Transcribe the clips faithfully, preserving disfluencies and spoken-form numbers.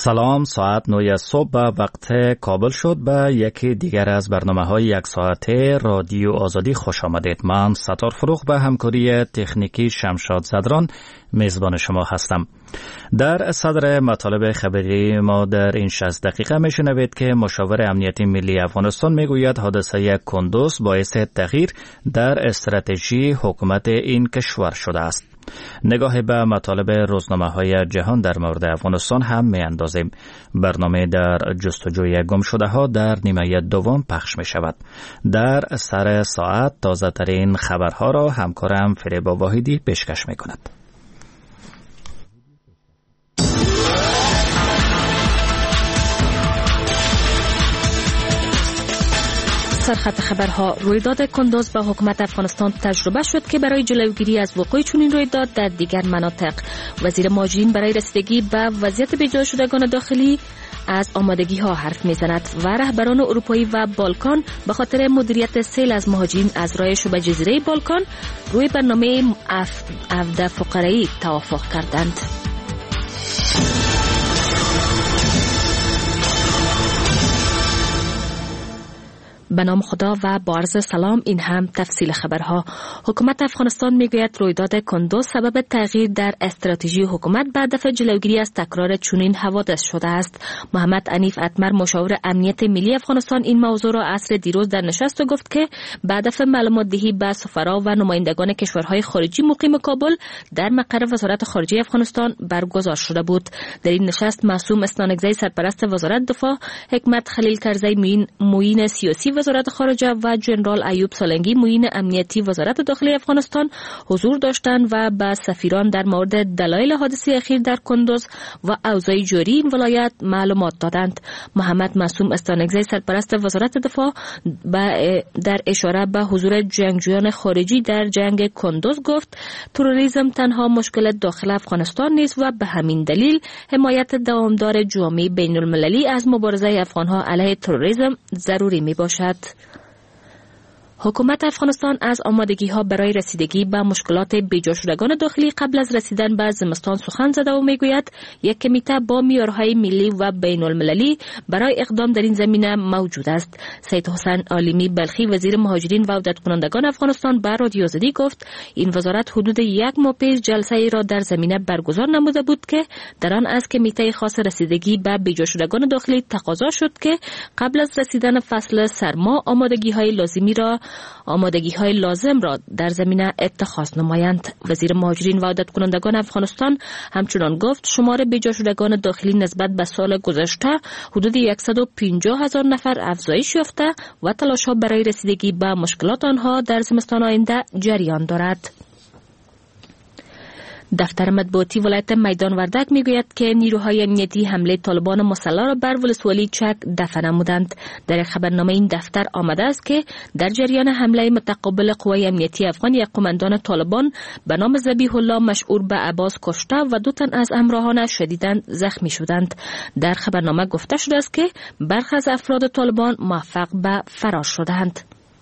سلام، ساعت نه صبح به وقت کابل شد. به یکی دیگر از برنامه‌های یک ساعته رادیو آزادی خوش آمدید. من ستار فروغ به همکاری تکنیکی شمشاد زدران میزبان شما هستم. در صدر مطالب خبری ما در این شصت دقیقه میشنوید که مشاور امنیتی ملی افغانستان میگوید حادثه کندوز باعث تغییر در استراتژی حکومت این کشور شده است. نگاه به مطالب روزنامه‌های جهان در مورد افغانستان هم می‌اندازیم. برنامه در جستجوی گم شده ها در نیمه دوم پخش می شود. در سر ساعت تازه ترین خبرها را همکارم فریبا واحدی پیشکش می کند. سرخط خبرها: رویداد کندوز به حکومت افغانستان تجربه شد که برای جلوگیری از وقوع چنین رویداد در دیگر مناطق وزیر مهاجرین برای رسیدگی به وضعیت بی‌جای شدگان داخلی از آمادگی ها حرف میزند و رهبران اروپایی و بالکان به خاطر مدیریت سیل از مهاجرین از راه شبه جزیره بالکان روی برنامه عودت فقرایی توافق کردند. به نام خدا و با عرض سلام. این هم تفصیل خبرها. حکومت افغانستان میگوید رویداد کندوز سبب تغییر در استراتژی حکومت به هدف جلوگیری از تکرار چنین حوادث شده است. محمد عنیف اتمر مشاور امنیت ملی افغانستان این موضوع را عصر دیروز در نشست گفت که به هدف معلومات دهی به سفرا و نمایندگان کشورهای خارجی مقیم کابل در مقر وزارت خارجه افغانستان برگزار شده بود. در این نشست معصوم استانکزی سرپرست وزارت دفاع، حکمت خلیل کرزی معین معین سیاسی وزارت خارجه و جنرال ایوب سالنگی معین امنیتی وزارت داخلی افغانستان حضور داشتند و به سفیران در مورد دلایل حادثه اخیر در کندوز و اوضاع جاری این ولایت معلومات دادند. محمد معصوم استانکزی سرپرست وزارت دفاع در اشاره به حضور جنگجویان خارجی در جنگ کندوز گفت تروریسم تنها مشکل داخل افغانستان نیست و به همین دلیل حمایت دوامدار جامعه بین المللی از مبارزه افغانها علیه تروریسم ضروری می باشد. حکومت افغانستان از آمادگی‌ها برای رسیدگی به مشکلات بی‌جا شدگان داخلی قبل از رسیدن به زمستان سخن زده و میگوید یک کمیته با معیارهای ملی و بین المللی برای اقدام در این زمینه موجود است. سید حسین عالمی بلخی وزیر مهاجرین و عودت کنندگان افغانستان به رادیو آزادی گفت این وزارت حدود یک ماه پیش جلسه ای را در زمینه برگزار نموده بود که در آن از کمیته خاص رسیدگی به بی‌جا شدگان داخلی تقاضا شد که قبل از رسیدن فصل سرما آمادگی‌های لازمی را آمادگی های لازم را در زمینه اتخاذ نمایند. وزیر مهاجرین و عودت کنندگان افغانستان همچنان گفت شمار بی‌جا شدگان داخلی نسبت به سال گذشته حدود صد و پنجاه هزار نفر افزایش یافته و تلاش ها برای رسیدگی به مشکلات آنها در زمستان آینده جریان دارد. دفتر مطبوعاتی ولایت میدان وردک میگوید که نیروهای امنیتی حمله طالبان مسلح را بر ولسوالی چک دفع نمودند. در خبرنامه این دفتر آمده است که در جریان حمله متقابل قوای امنیتی افغان یک قماندان طالبان به نام ذبیح الله مشعور به عباس کشته و دو تن از همراهانش شدیداً زخمی شدند. در خبرنامه گفته شده است که برخی از افراد طالبان موفق به فرار شدند.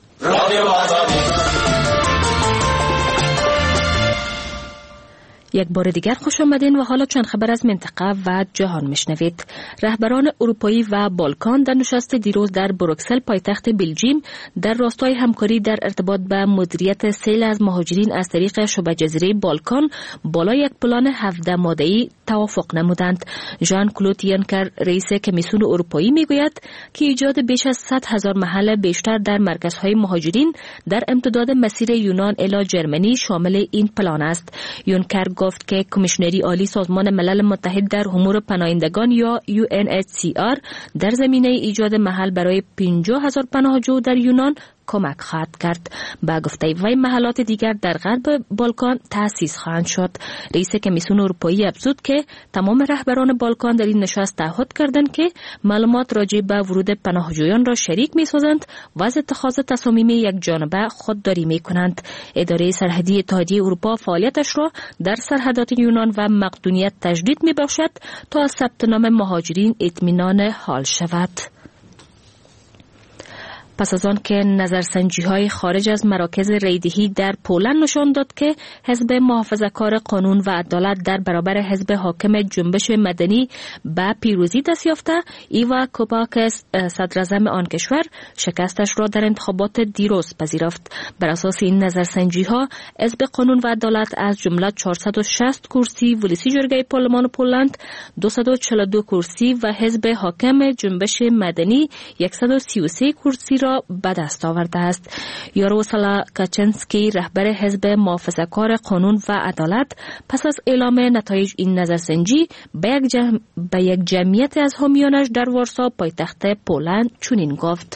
یک بار دیگر خوش آمدین و حالا چند خبر از منطقه و جهان میشنوید. رهبران اروپایی و بالکان در نشست دیروز در بروکسل پایتخت بلژیم در راستای همکاری در ارتباط به مدیریت سیل از مهاجرین از طریق شبه جزیره بالکان بالای یک پلان هفده ماده‌ای توافق نمودند. ژان کلود یونکر رئیس کمیسیون اروپایی میگوید که ایجاد بیش از صد هزار محل بیشتر در مرکزهای مهاجرین در امتداد مسیر یونان الی جرمنی شامل این پلان است. یونکر گفت که کمیشنری عالی سازمان ملل متحد در امور پناهندگان یا یو ان اچ سی آر در زمینه ایجاد محل برای پنجاه هزار پناهجو در یونان کمک خواهد کرد. با گفته وی محلات دیگر در غرب بالکان تأسیس خواهند شد. رئیس کمیسیون اروپایی افزود که تمام رهبران بالکان در این نشست تعهد کردند که معلومات راجع به ورود پناهجویان را شریک می‌سازند و از اتخاذ تصامیم یک جانبه خودداری می‌کنند. اداره سرحدی اتحادیه اروپا فعالیتش را در سرحدات یونان و مقدونیه تجدید می‌بخشد تا از ثبت نام مهاجرین اطمینان حال شود. پس از آن که نظرسنجی های خارج از مراکز ریدهی در پولند نشان داد که حزب محافظه‌کار قانون و عدالت در برابر حزب حاکم جنبش مدنی به پیروزی دست یافته، ایوا کوپاکس صدراعظم آن کشور شکستش را در انتخابات دیروز پذیرفت. بر اساس این نظرسنجی ها حزب قانون و عدالت از جمله چهارصد و شصت کرسی ولیسی جرگه پارلمان پولند، دویست و چهل و دو کرسی و حزب حاکم جنبش مدنی صد و سی و سه کرسی را به دست آورده است. یاروسلا کاچنسکی رهبر حزب محافظه‌کار قانون و عدالت پس از اعلام نتایج این نظرسنجی به یک, جمع... به یک جمعیت از حامیانش در وارسا پایتخت پولند چنین گفت: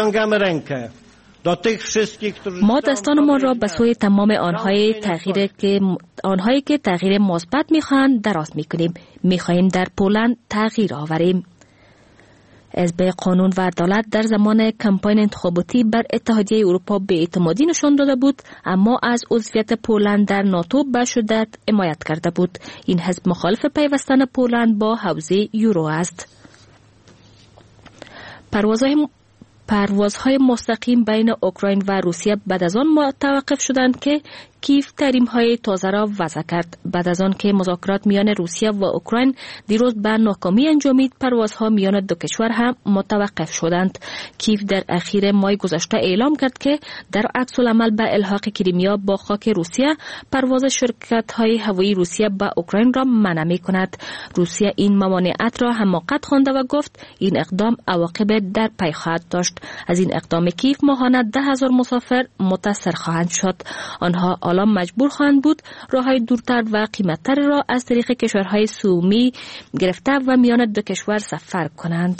ما دستانمان را به سوی تمام آنهای تغییر که آنهایی که تغییر مثبت می‌خواهند دراز می‌کنیم. می‌خواهیم در پولند تغییر آوریم. حزب قانون و عدالت در زمان کمپاین انتخاباتی بر اتحادیه اروپا بی‌اعتمادی نشان داده بود، اما از عضویت پولند در ناتو به شدت حمایت کرده بود. این حزب مخالف پیوستن پولند با حوزه یورو است. پروازهای پروازهای مستقیم بین اوکراین و روسیه بعد از آن متوقف شدند که کیف تحریم‌های تازه را وضع کرد. بعد از آن که مذاکرات میان روسیه و اوکراین دیروز به ناکامی انجامید، پروازها میان دو کشور هم متوقف شدند. کیف در اخیر ماه گذشته اعلام کرد که در عکس العمل به الحاق کریمیا با خاک روسیه، پرواز شرکت‌های هوایی روسیه به اوکراین را منع می‌کند. روسیه این ممانعت را حماقت خوانده و گفت این اقدام عواقب در پی خواهد داشت. از این اقدام کیف ماهانه ده هزار مسافر متاثر خواهند شد. آنها حالا مجبور خواهند بود راههای دورتر و قیمتتر را از طریق کشورهای سومی گرفته و میان دو کشور سفر کنند.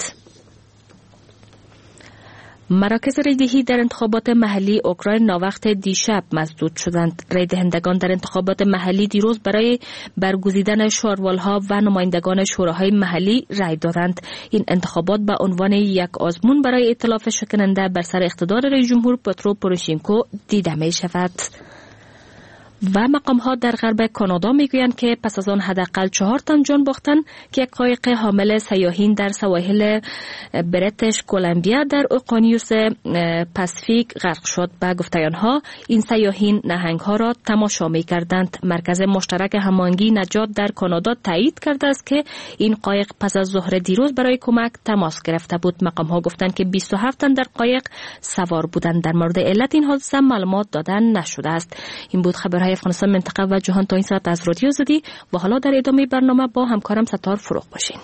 مراکز ریدهی در انتخابات محلی اوکراین ناوقت دیشب مسدود شدند. رای دهندگان در انتخابات محلی دیروز برای برگزیدن شاروالها و نمایندگان شوراهای محلی رای دادند. این انتخابات به عنوان یک آزمون برای ائتلاف شکننده بر سر اقتدار رئیس جمهور پترو پوروشنکو دیده می شود. و مقام‌ها در غرب کانادا میگویند که پس از آن حداقل چهار تن جان باختند که یک قایق حامل سیاحین در سواحل بریتیش کلمبیا در اقیانوس پاسیفیک غرق شد. به گفته آنها این سیاحین نهنگ‌ها را تماشا می‌کردند. مرکز مشترک هماهنگی نجات در کانادا تایید کرده است که این قایق پس از ظهر دیروز برای کمک تماس گرفته بود. مقام‌ها گفتند که بیست و هفت تن در قایق سوار بودند. در مورد علت این حادثه معلومات دادن نشده است. این بود خبرهای افغانستان، منطقه و جهان تا این ساعت از رادیو آزادی. و حالا در ادامه برنامه با همکارم ستار فروغ باشین.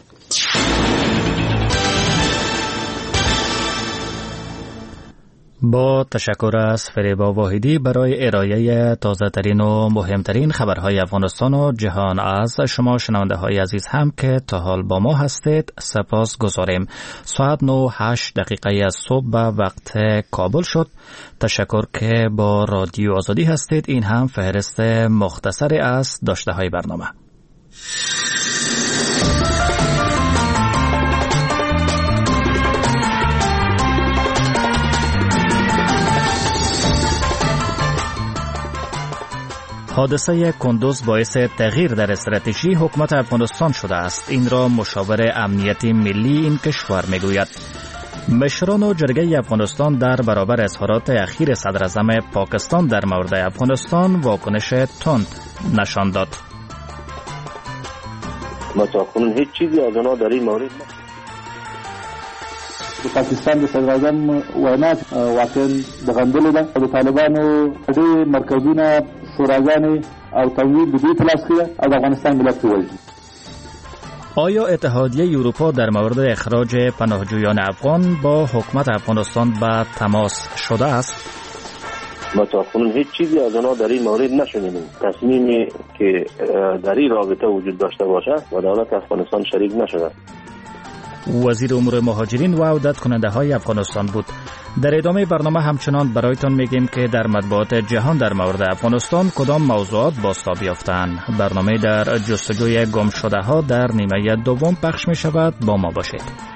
با تشکر از فریبا واحدی برای ارائه تازه ترین و مهمترین خبرهای افغانستان و جهان. از شما شنونده های عزیز هم که تا حال با ما هستید سپاس گذاریم. ساعت نه و هشت دقیقه از صبح به وقت کابل شد. تشکر که با رادیو آزادی هستید. این هم فهرست مختصری از داشته های برنامه. حادثه کندوز باعث تغییر در استراتژی حکومت افغانستان شده است. این را مشاور امنیتی ملی این کشور میگوید. مشران و جرگه افغانستان در برابر اظهارات اخیر صدراعظم پاکستان در مورد افغانستان واکنش تند نشان داد. ما تا کنون هیچ چیزی از آنها در این مورد د پاکستان د صدراعظم وینا واقعا د غندلو ده. د طالبانو د مرکزونه شوراګانې او تمویل د دوی په لاس کې ده او د افغانستان ملت وایي. آیا اتحادیه اروپا در مورد اخراج پناهجویان افغان با حکومت افغانستان به تماس شده است؟ ما تا کنون هیچ چیزی از آنها در این مورد نشنیدیم. تصمیمی که در این رابطه وجود داشته باشد و دولت افغانستان شریک نشده. وزیر امور مهاجرین و عودت کننده های افغانستان بود. در ادامه برنامه همچنان برایتان میگیم که در مطبوعات جهان در مورد افغانستان کدام موضوعات بازتاب یافتند. برنامه در جستجوی گم شده ها در نیمه دوم پخش می شود. با ما باشید.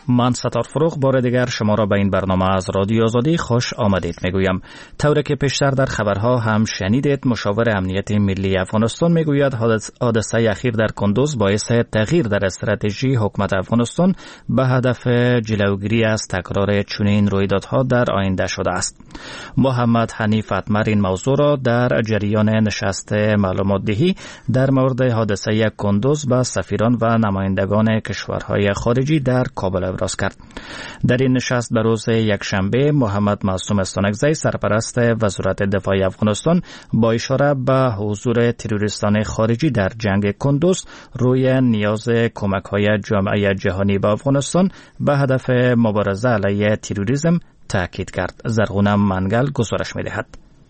من ستار فروغ بار دیگر شما را به این برنامه از رادیو آزادی خوش آمدید میگویم. طوری که پیشتر در خبرها هم شنیدید، مشاور امنیت ملی افغانستان میگوید حادثه اخیر در کندوز باعث تغییر در استراتژی حکومت افغانستان به هدف جلوگیری از تکرار چنین رویدادها در آینده شده است. محمد حنیف اتمر این موضوع را در جریان نشست معلومات دهی در مورد حادثه کندوز به سفیران و نمایندگان کشورهای خارجی در کابل ابراز کرد. در این نشست به روز یکشنبه محمد معصوم استانکزی سرپرست وزارت دفاع افغانستان با اشاره به حضور تروریستان خارجی در جنگ کندوز روی نیاز کمک‌های جامعه جهانی به افغانستان به هدف مبارزه علیه تروریسم تاکید کرد. زرغونه منگل گزارش می‌دهد.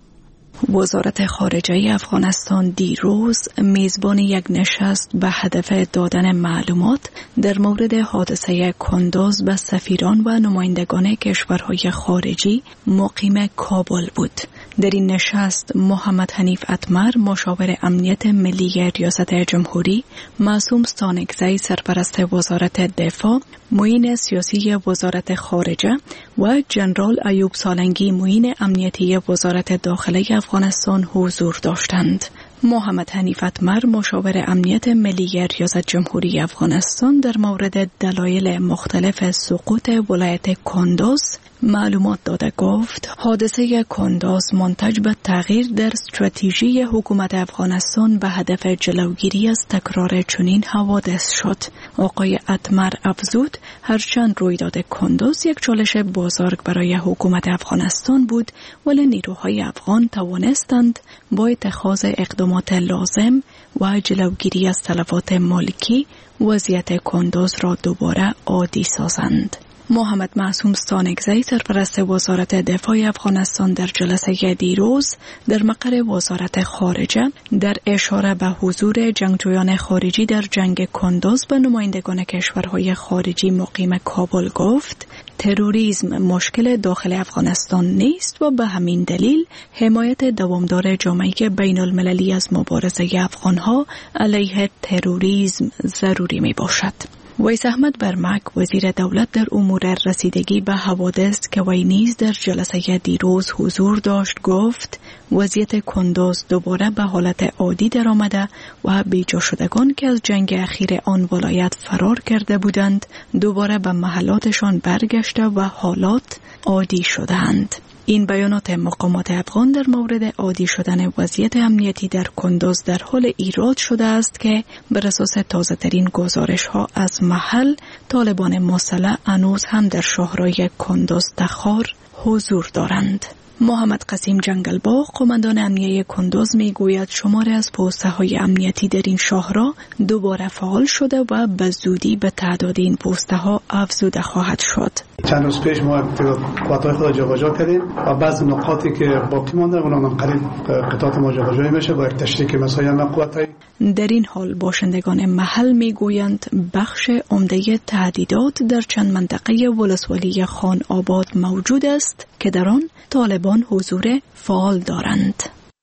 وزارت خارجه افغانستان دیروز میزبان یک نشست به هدف دادن معلومات در مورد حادثه کندوز به سفیران و نمایندگان کشورهای خارجی مقیم کابل بود. در این نشست محمد حنیف اتمر مشاور امنیت ملی ریاست جمهوری، معصوم استانکزی سرپرست وزارت دفاع، معین سیاسی وزارت خارجه و جنرال ایوب سالنگی معین امنیتی وزارت داخله افغانستان حضور داشتند. محمد حنیف اتمر مشاور امنیت ملی ریاست جمهوری افغانستان در مورد دلایل مختلف سقوط ولایت کندوز معلومات داده گفت حادثه کندوز منتج به تغییر در استراتژی حکومت افغانستان به هدف جلوگیری از تکرار چنین حوادث شد. آقای اتمر افزود هرچند رویداد کندوز یک چالش بزرگ برای حکومت افغانستان بود، ولی نیروهای افغان توانستند با اتخاذ اقدامات لازم و جلوگیری از تلفات مالکی وضعیت کندوز را دوباره عادی سازند. محمد معصوم استانکزی سرپرست وزارت دفاع افغانستان در جلسه دیروز در مقر وزارت خارجه در اشاره به حضور جنگجویان خارجی در جنگ کندوز به نمایندگان کشورهای خارجی مقیم کابل گفت تروریسم مشکل داخل افغانستان نیست و به همین دلیل حمایت دوامدار جامعه بین المللی از مبارزه افغانها علیه تروریسم ضروری می باشد. ویس احمد برمک وزیر دولت در امور رسیدگی به حوادث که وی نیز در جلسه دیروز حضور داشت گفت وضعیت کندوز دوباره به حالت عادی در آمده و بیجا شدگان که از جنگ اخیر آن ولایت فرار کرده بودند دوباره به محلاتشان برگشته و حالات عادی شدند. این بیانات مقامات افغان در مورد عادی شدن وضعیت امنیتی در کندوز در حال ایراد شده است که بر اساس تازه ترین گزارش ها از محل طالبان مسلح هنوز هم در شهرهای کندوز تخار حضور دارند. محمد قسیم جنگلباغ قماندان امنیه کندوز می گوید شماری از پوسته های امنیتی در این شهرها دوباره فعال شده و به زودی به تعداد این پوسته ها افزوده خواهد شد. چند روز پیش ما قطعات خود جابجا کردیم و بعضی نقاطی که باقی مانده اونا قریب قطعات ما جابجا میشه با یک تشریک مسایل قوتایی. در این حال باشندگان محل می گویند بخش عمده تهدیدات در چند منطقه ولسوالی خان آباد موجود است که در آن طالبان حضور فعال دارند.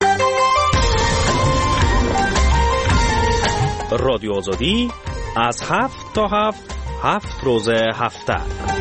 رادیو آزادی از هفت تا هفت هفت روز هفته.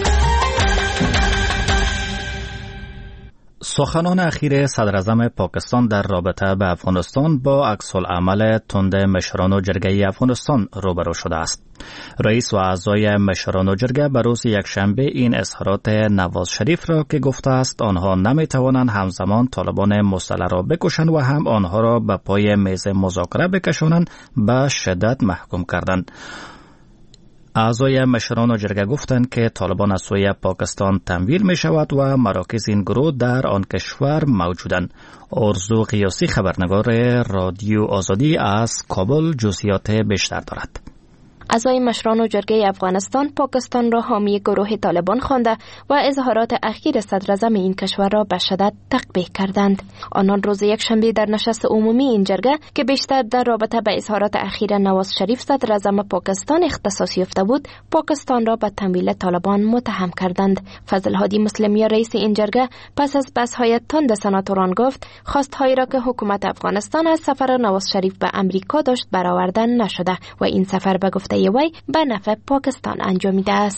سخنان اخیر صدر اعظم پاکستان در رابطه به افغانستان با عکس‌العمل تند مشران و جرگه افغانستان روبرو شده است. رئیس و اعضای مشران و جرگه به روز یکشنبه این اظهارات نواز شریف را که گفته است آنها نمیتوانند همزمان طالبان مسلح را بکشند و هم آنها را به پای میز مذاکره بکشانند به شدت محکوم کردند. اعضای مشران و جرگه گفتند که طالبان از سوی پاکستان تمویل می شود و مراکز این گروه در آن کشور موجودند. ارزو قیاسی خبرنگار رادیو آزادی از کابل جزئیات بیشتر دارد. اعضای مشران و جرگه افغانستان پاکستان را حامی گروه طالبان خوانده و اظهارات اخیر صدر اعظم این کشور را به شدت تقبیح کردند. آنان روز یکشنبه در نشست عمومی این جرگه که بیشتر در رابطه به اظهارات اخیر نواز شریف صدر اعظم پاکستان اختصاص یافته بود، پاکستان را به تمویل طالبان متهم کردند. فضل هادی مسلمی رئیس این جرگه پس از بحث‌های تند سناتوران گفت خواستهایی را که حکومت افغانستان از سفر نواز شریف به امریکا داشت برآورده نشده و این سفر به گفته وی به نفع پاکستان انجامیده است.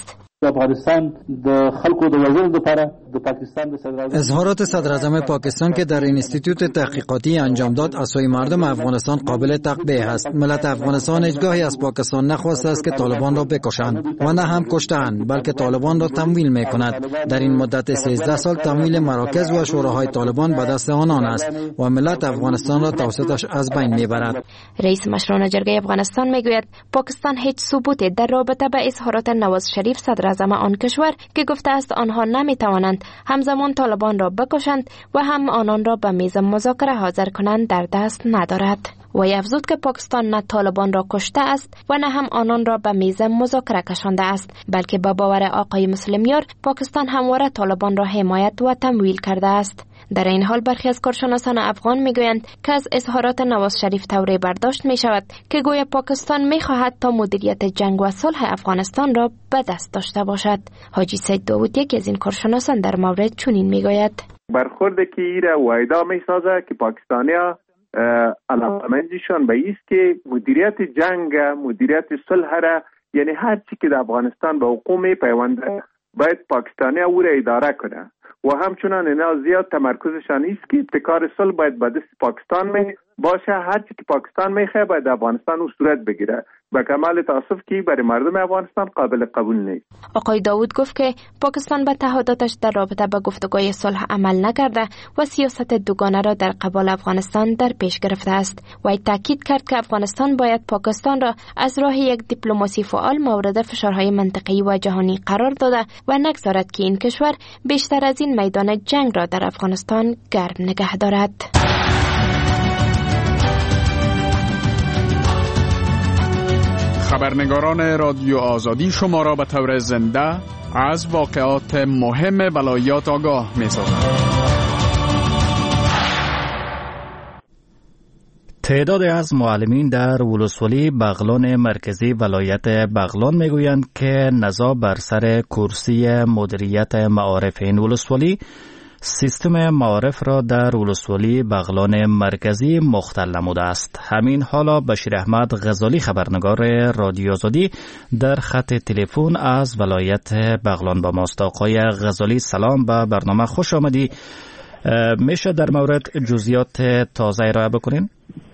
افغانستان د خلکو د وژلو لپاره د پاکستان د صدراعظم اظهارات صدراعظم پاکستان که در اینستیتوت تحقیقاتی انجام داد اسای مردم افغانستان قابل تقبیح است. ملت افغانستان هیچگاهی از پاکستان نخواسته است که طالبان را بکشند و نه هم کشتند، بلکه طالبان را تمویل می‌کند. در این مدت سیزده سال تمویل مراکز و شوراهای طالبان به دست آنان است و ملت افغانستان را توسطش از بین می‌برد. رئیس مشران جرگه افغانستان میگوید پاکستان هیچ ثبوتی در رابطه با اظهارات نواز شریف صدراعظم آن کشور که گفته است آنها نمیتوانند همزمان طالبان را بکشند و هم آنان را به میز مذاکره حاضر کنند در دست ندارد. وی افزود که پاکستان نه طالبان را کشته است و نه هم آنان را به میز مذاکره کشانده است، بلکه با باور آقای مسلمیار پاکستان همواره طالبان را حمایت و تمویل کرده است. در این حال برخی از کارشناسان افغان میگویند که از اظهارات نواز شریف طوری برداشت می شود که گویا پاکستان می خواهد تا مدیریت جنگ و صلح افغانستان را به دست داشته باشد. حاجی سید داوود یکی از این کارشناسان در مورد چنین میگوید: برخورد که ایره وایدا می سازه که پاکستانیا علاقمندیشان به ایست که مدیریت جنگ، مدیریت صلح را، یعنی هر چی که در افغانستان به حقوق می پیونده باید پاکستانیا او را اداره کنه و همچنان اینا زیاد تمرکزشان است که ابتکار صلح باید به دست پاکستان می باشه. هر چی که پاکستان میخواد باید افغانستان او صورت بگیره. به کمال تاسف که برای مردم افغانستان قابل قبول نیست. آقای داوود گفت که پاکستان به تعهداتش در رابطه با گفتگوی صلح عمل نکرده و سیاست دوگانه را در قبال افغانستان در پیش گرفته است. و تاکید کرد که افغانستان باید پاکستان را از راه یک دیپلماسی فعال مورد فشارهای منطقه‌ای و جهانی قرار داده و نگذارد که این کشور بیشتر از این میدان جنگ را در افغانستان گرم نگه دارد. خبرنگاران رادیو آزادی شما را به طور زنده از واقعات مهم ولایات آگاه می سازند. تعداد از معلمین در ولسوالی بغلان مرکزی ولایت بغلان میگویند که نزاع بر سر کرسی مدیریت معارف این ولسوالی سیستم معارف را در ولسوالی بغلان مرکزی مختل نموده است. همین حالا بشیر احمد غزالی خبرنگار رادیو آزادی در خط تلفن از ولایت بغلان با ماست. آقای غزالی سلام، به برنامه خوش آمدی. میشه در مورد جزئیات تازه ارائه بکنین؟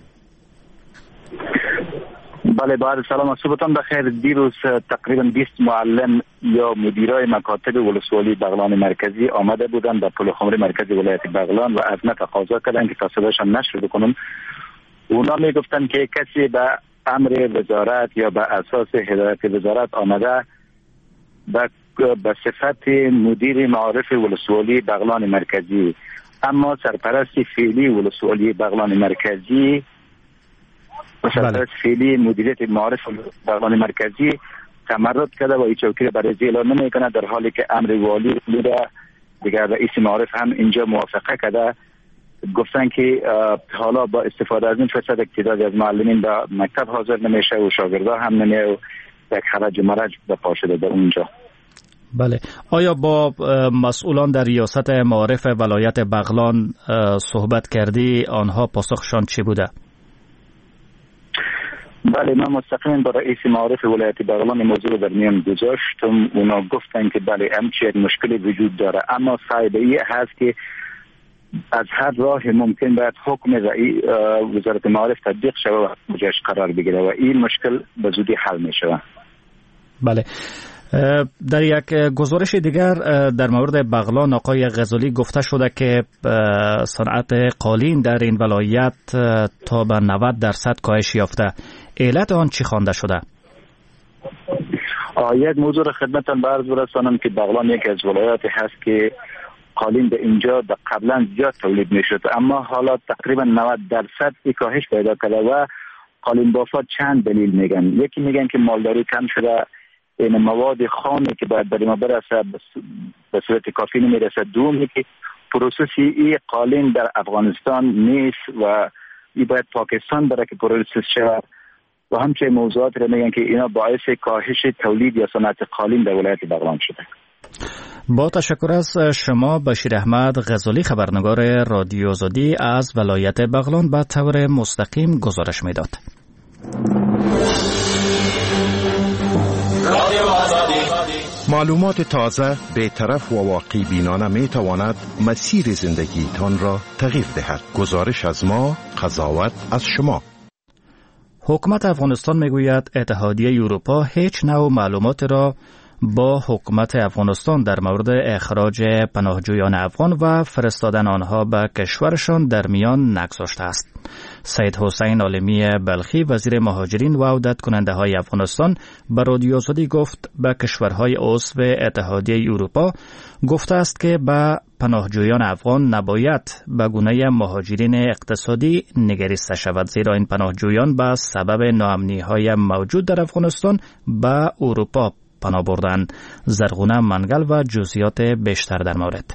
بله، بعد سلام، صبحتان بخیر. دیروز تقریبا بیست معلم یا مدیرای مکاتب ولسوالی بغلان مرکزی آمده بودند به پل خمری مرکزی ولایت بغلان و از ما تقاضا کردند که تا صداشان نشر بکنم. اونا می گفتن که کسی به امر وزارت یا به اساس هدایت وزارت آمده به صفت مدیر معارف ولسوالی بغلان مرکزی، اما سرپرست فعلی ولسوالی بغلان مرکزی و سرپرست فعلی مدیریت معارف بغلان مرکزی تمرد کرده و این چوکی را برای اعلان نمیکنه، در حالی که امر والی بوده. دیگر رئیس معارف هم اینجا موافقه کرده، گفتن که حالا با استفاده از این فرصت تعدادی از معلمین به مکتب حاضر نمیشه و شاگردا هم نمیه و یک حرج و مرج به پا شده در اونجا. بله، آیا با مسئولان در ریاست معارف ولایت بغلان صحبت کردی؟ آنها پاسخشان چی بوده؟ بله، من مستقیما با رئیس معارف ولایت بغلان موضوع در میان گذاشتم. اونا گفتن که بله همچین مشکلی وجود داره، اما صعبه ای هست که از هر راه ممکن باید حکم وزارت معارف تطبیق شود و مجاش قرار بگیره و این مشکل به زودی حل می شود. بله، در یک گزارش دیگر در مورد بغلان آقای غزالی گفته شده که صنعت قالین در این ولایت تا به نود درصد کاهش یافته. علت آن چی خوانده شده؟ یک موضوع را خدمتتان عرض برسانم که بغلان یکی از ولایاتی هست که قالین به اینجا قبلا زیاد تولید می شد، اما حالا تقریبا نود درصد کاهش پیدا کرده و قالین بافا چند دلیل میگن. یکی میگن که مالداری کم شده، این مواد خامی که باید برای ما برسه به صورت کافی نمیرسه. دومی که پروسسی ای قالین در افغانستان نیست و ای باید پاکستان برای که پروسس شود و همچنین موضوعات را میگن که اینا باعث کاهش تولید یا صنعت قالین در ولایت بغلان شده. با تشکر از شما بشیر احمد غزالی خبرنگار رادیو آزادی از ولایت بغلان به طور مستقیم گزارش میداد. معلومات تازه، بی‌طرف و واقعی بینانه می تواند مسیر زندگیتان را تغییر دهد. گزارش از ما، قضاوت از شما. حکومت افغانستان میگوید اتحادیه اروپا هیچ نوع معلومات را با حکومت افغانستان در مورد اخراج پناهجویان افغان و فرستادن آنها به کشورشان در میان نگذاشته است. سید حسین عالمی بلخی وزیر مهاجرین و عودت کننده های افغانستان به رادیو آزادی گفت به کشورهای عضو اتحادیه اروپا گفته است که به پناهجویان افغان نباید به گونه مهاجرین اقتصادی نگریسته شود، زیرا این پناهجویان به سبب ناامنی های موجود در افغانستان به اروپا پناه بردند. زرغونه منگل و جزئیات بیشتر در مورد.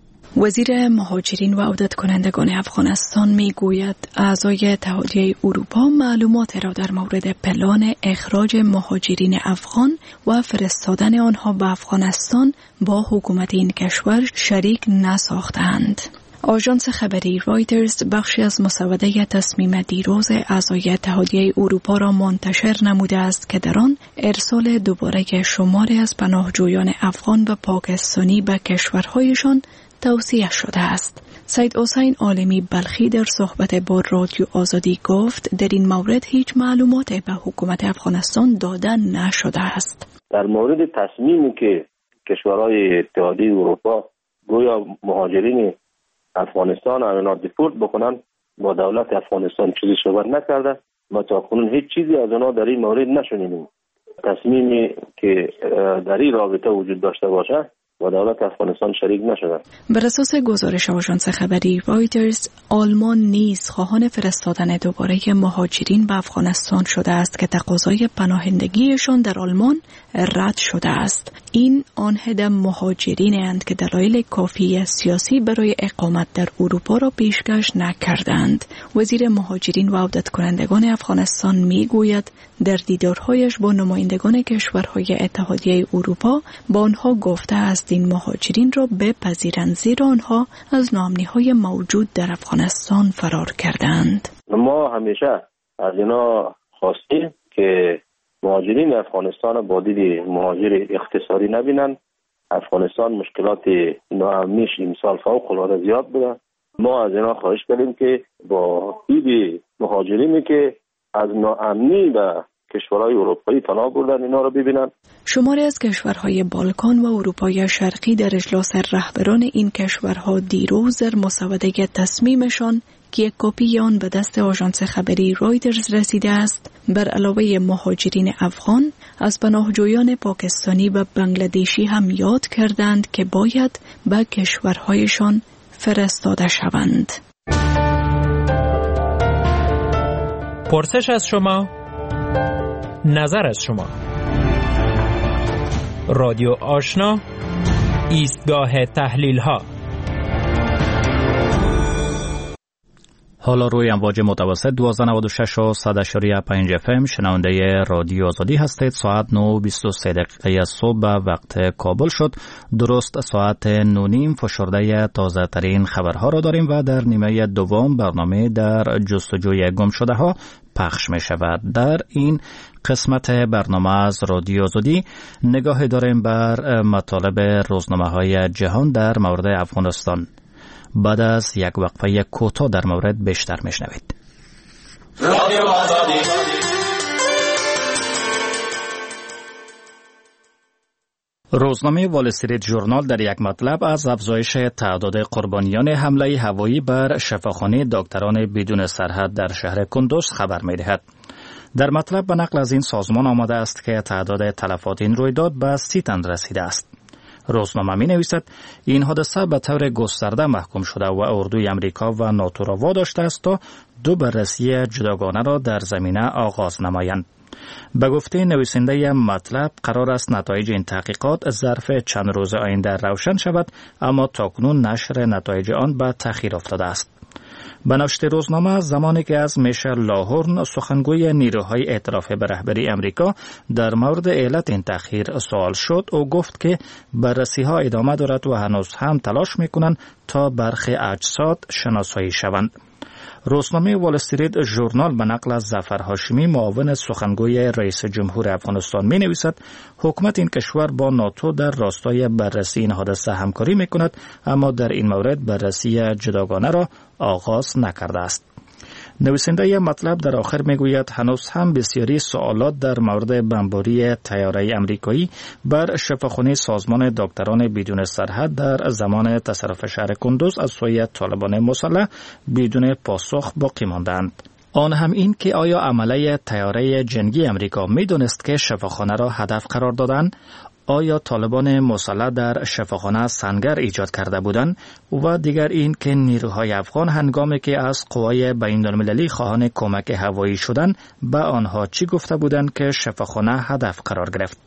وزیر مهاجرین و عودت کنندگان افغانستان می گوید اعضای اتحادیه اروپا معلومات را در مورد پلان اخراج مهاجرین افغان و فرستادن آنها به افغانستان با حکومت این کشور شریک نساختند. آژانس خبری رایترز بخشی از مسوده تصمیم دیروز اعضای اتحادیه اروپا را منتشر نموده است که در آن ارسال دوباره شماری از پناهجویان افغان و پاکستانی به کشورهایشان توصیه شده است. سید حسین عالمی بلخی در صحبت با رادیو آزادی گفت در این مورد هیچ معلوماتی به حکومت افغانستان داده نشده است. در مورد تصمیمی که کشورهای اتحادیه اروپا گویا مهاجرین افغانستان را دیپورت بکنن با دولت افغانستان چیزی صحبت نکرده. ما تا کنون هیچ چیزی از آنها در این مورد نشنیدیم. تصمیمی که در این رابطه وجود داشته باشه با دولت افغانستان شریک نشده. بر اساس گزارش آژانس خبری رایترز، آلمان نیز خواهان فرستادن دوباره مهاجرین به افغانستان شده است که تقاضای پناهندگیشان در آلمان رد شده است. این آن هده مهاجرین اند که دلایل کافی سیاسی برای اقامت در اروپا را پیشکش نکردند. وزیر مهاجرین و عودت کنندگان افغانستان می گوید در دیدارهایش با نمایندگان کشورهای اتحادیه اروپا با آنها گفته است این مهاجرین را بپذیرند، زیرا آنها از ناامنی‌های موجود در افغانستان فرار کردند. ما همیشه از اینا خواستیم که مهاجرین افغانستان با دید مهاجر اقتصادی نبینند. افغانستان مشکلات ناامنیش این سال فوق العاده زیاد بوده. ما از اینا خواهش کردیم که با دید مهاجرینی که از ناامنی به کشورهای اروپایی پناه بردن اینا رو ببینن. شماری از کشورهای بالکان و اروپای شرقی در اجلاس رهبران این کشورها دیروز در مسوده تصمیمشان که یک کپی آن به دست آژانس خبری رایترز رسیده است، بر علاوه مهاجرین افغان از پناهجویان پاکستانی و بنگلادشی هم یاد کردند که باید به کشورهایشان فرستاده شوند. پرسش از شما، نظر از شما. رادیو آشنا، ایستگاه تحلیل ها. حالا روی امواج متوسط دوازده نود و شش و صد اشاری پنج اف ام شنونده رادیو آزادی هستید. ساعت نه و بیست و سه دقیقه صبح وقت کابل شد. درست ساعت نه نیم فشرده تازه ترین خبرها را داریم و در نیمه دوم برنامه در جستجوی گم شده ها پخش می شود. در این قسمت برنامه از رادیو آزادی نگاه داریم بر مطالب روزنامه های جهان در مورد افغانستان. بعد از یک وقفه کوتاه در مورد بیشتر میشنوید. رادیو آزادی. روزنامه وال استریت ژورنال در یک مطلب از افزایش تعداد قربانیان حمله هوایی بر شفاخانه دکتران بدون سرحد در شهر کندوز خبر می‌دهد. در مطلب به نقل از این سازمان آمده است که تعداد تلفات این رویداد به سی تن رسیده است. روزنامه می نویسد این حادثه به طور گسترده محکوم شده و اردوی امریکا و ناتو را واداشته است تا دو بررسی جداگانه را در زمینه آغاز نمایند. به گفته نویسنده مطلب قرار است نتایج این تحقیقات ظرف چند روز آینده روشن شود، اما تاکنون نشر نتایج آن به تأخیر افتاده است. به نوشته روزنامه زمانی که از میشل لاهورن سخنگوی نیروهای اعتراف به رهبری امریکا در مورد علت این تأخیر سوال شد، او گفت که بررسی ها ادامه دارد و هنوز هم تلاش میکنند تا برخی اجساد شناسایی شوند. روزنامه وال استریت ژورنال به نقل از ظفر هاشمی معاون سخنگوی رئیس جمهور افغانستان می نویسد حکومت این کشور با ناتو در راستای بررسی این حادثه همکاری می کند، اما در این مورد بررسی جداگانه را آغاز نکرده است. نویسنده مطلب در آخر میگوید هنوز هم بسیاری سوالات در مورد بمباری طیاره امریکایی بر شفاخانه سازمان دکتران بدون سرحد در زمان تصرف شهر کندوز از سوی طالبان مسلح بدون پاسخ باقی ماندند. آن هم این که آیا عمله طیاره جنگی امریکا میدونست که شفاخانه را هدف قرار دادند؟ آیا طالبان مسلح در شفاخانه سنگر ایجاد کرده بودند؟ و دیگر این که نیروهای افغان هنگامی که از قوای بین‌المللی خواهان کمک هوایی شدند به آنها چی گفته بودند که شفاخانه هدف قرار گرفت؟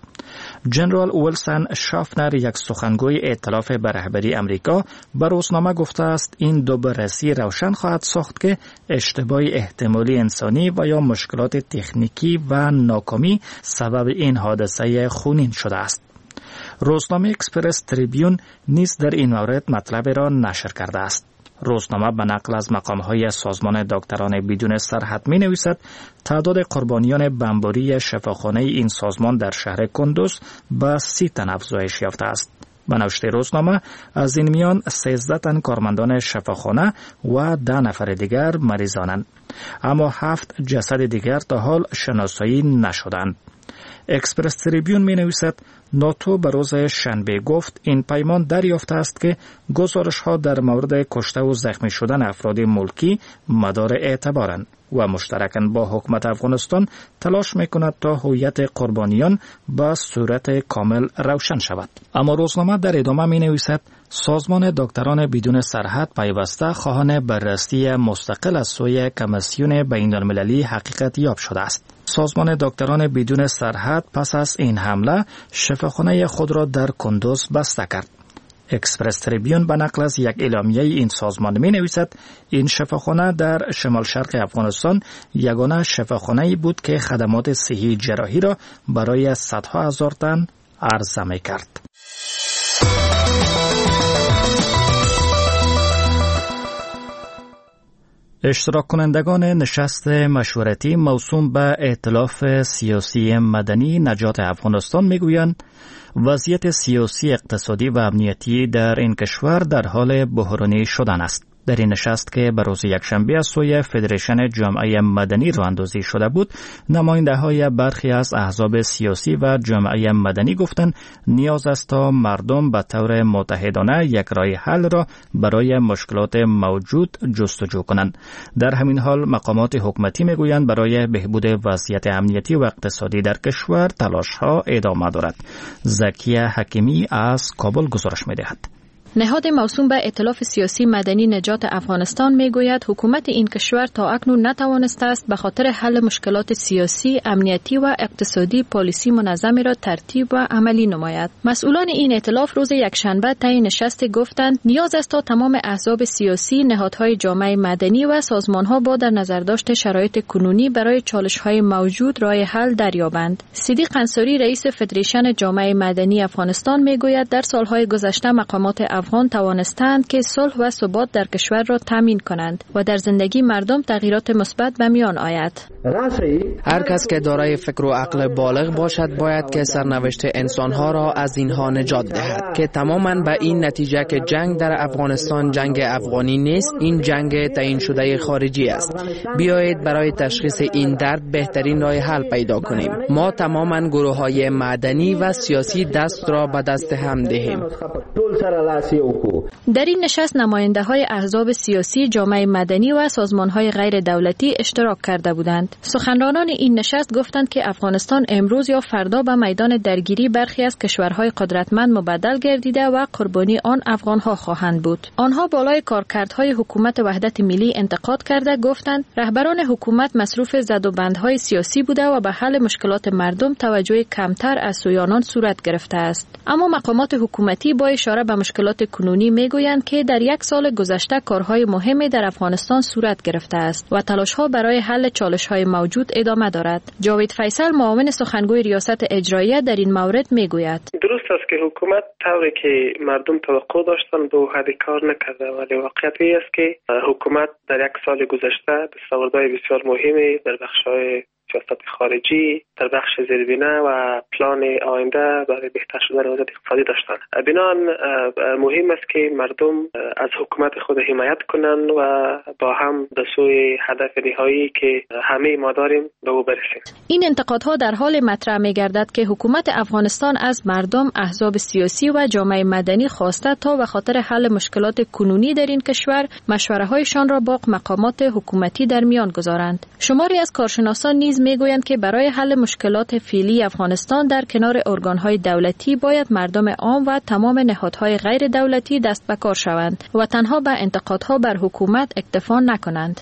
جنرال ویلسون شافنر، یک سخنگوی ائتلاف به رهبری امریکا، به روزنامه گفته است این دو بررسی روشن خواهد ساخت که اشتباه احتمالی انسانی و یا مشکلات تکنیکی و ناکامی سبب این حادثه خونین شده است. روزنامه اکسپرس تریبیون نیز در این مورد مطلب را نشر کرده است. روزنامه به نقل از مقامهای سازمان دکتران بدون سرحد می نویسد تعداد قربانیان بمباری شفاخانه این سازمان در شهر کندوز به سی تن افزایش یافته است. به نوشته روزنامه از این میان سیزده تن کارمندان شفاخانه و ده نفر دیگر مریضانند، اما هفت جسد دیگر تا حال شناسایی نشدند. اکسپرس تریبیون می نویسد ناتو به روز شنبه گفت این پیمان دریافته است که گزارش ها در مورد کشته و زخمی شدن افراد ملکی مدار اعتبارند و مشترکاً با حکومت افغانستان تلاش می کند تا هویت قربانیان به صورت کامل روشن شود. اما روزنامه در ادامه می نویسد سازمان دکتران بدون سرحد پیوسته خواهان بررسی مستقل از سوی کمیسیون بین‌المللی حقیقت یاب شده است. سازمان دکتران بدون سرحد پس از این حمله شفاخانه خود را در کندوز بسته کرد. اکسپرس تریبیون به نقل از یک اعلامیه این سازمان می نویسد این شفاخانه در شمال شرق افغانستان یگانه شفاخانه بود که خدمات صحی جراحی را برای صدها هزار تن عرضه می کرد. اشتراک کنندگان نشست مشورتی موسوم به ائتلاف سیاسی مدنی نجات افغانستان میگویند وضعیت سیاسی، اقتصادی و امنیتی در این کشور در حال بحرانی شدن است. در این نشست که به روز یکشنبه از سوی فدریشن جامعه مدنی راه اندازی شده بود، نماینده‌های برخی از احزاب سیاسی و جامعه مدنی گفتند نیاز است تا مردم به طور متحدانه یک راه حل را برای مشکلات موجود جستجو کنند. در همین حال مقامات حکومتی میگویند برای بهبود وضعیت امنیتی و اقتصادی در کشور تلاش‌ها ادامه دارد. زکیه حکیمی از کابل گزارش می‌دهد. نهاد موسوم به ائتلاف سیاسی مدنی نجات افغانستان میگوید حکومت این کشور تا اکنون نتوانسته است به خاطر حل مشکلات سیاسی، امنیتی و اقتصادی پالیسی منظمی را ترتیب و عملی نماید. مسئولان این ائتلاف روز یکشنبه طی نشست گفتند نیاز است تا تمام احزاب سیاسی، نهادهای جامعه مدنی و سازمانها با در نظر داشت شرایط کنونی برای چالش‌های موجود راه حل دریابند. صدیق انصاری رئیس فدریشن جامعه مدنی افغانستان میگوید در سالهای گذشته مقامات افغان توانستند که صلح و ثبات در کشور را تامین کنند و در زندگی مردم تغییرات مثبت به میان آید. هر کس که دارای فکر و عقل بالغ باشد باید که سرنوشت انسانها را از اینها نجات دهد که تماما به این نتیجه که جنگ در افغانستان جنگ افغانی نیست، این جنگ تعیین شده خارجی است. بیایید برای تشخیص این درد بهترین راه حل پیدا کنیم. ما تماما گروه‌های مدنی و سیاسی دست را به دست هم دهیم. در این نشست نماینده‌های احزاب سیاسی، جامعه مدنی و سازمان‌های غیر دولتی اشتراک کرده بودند. سخنرانان این نشست گفتند که افغانستان امروز یا فردا به میدان درگیری برخی از کشورهای قدرتمند مبدل گردیده و قربانی آن افغان‌ها خواهند بود. آنها بالای کارکردهای حکومت وحدت ملی انتقاد کرده گفتند رهبران حکومت مصروف زدوبندهای سیاسی بوده و به حل مشکلات مردم توجه کمتر از سوی آنان صورت گرفته است. اما مقامات حکومتی با اشاره به مشکلات کنونی میگویند که در یک سال گذشته کارهای مهمی در افغانستان صورت گرفته است و تلاش‌ها برای حل چالش‌های موجود ادامه دارد. جاوید فیصل معاون سخنگوی ریاست اجراییه در این مورد میگوید: درست است که حکومت طوری که مردم توقع داشتند به حد کار نکرده، ولی واقعیت است که حکومت در یک سال گذشته دستاوردهای بسیار مهمی در بخش‌های سیاست خارجی، در بخش زیربنا و پلان آینده برای بهتر شدن وضعیت اقتصادی داشتند. بنابراین مهم است که مردم از حکومت خود حمایت کنند و با هم به سوی هدف نهایی که همه ما داریم به او برسیم. این انتقادها در حال مطرح می‌گردد که حکومت افغانستان از مردم، احزاب سیاسی و جامعه مدنی خواسته تا به خاطر حل مشکلات کنونی در این کشور مشوره‌هایشان را با مقامات حکومتی در میان گذارند. شماری از کارشناسان نیز میگویند که برای حل مشکلات فعلی افغانستان در کنار ارگان‌های دولتی باید مردم عام و تمام نهادهای غیر دولتی دست به کار شوند و تنها به انتقادها بر حکومت اکتفا نکنند.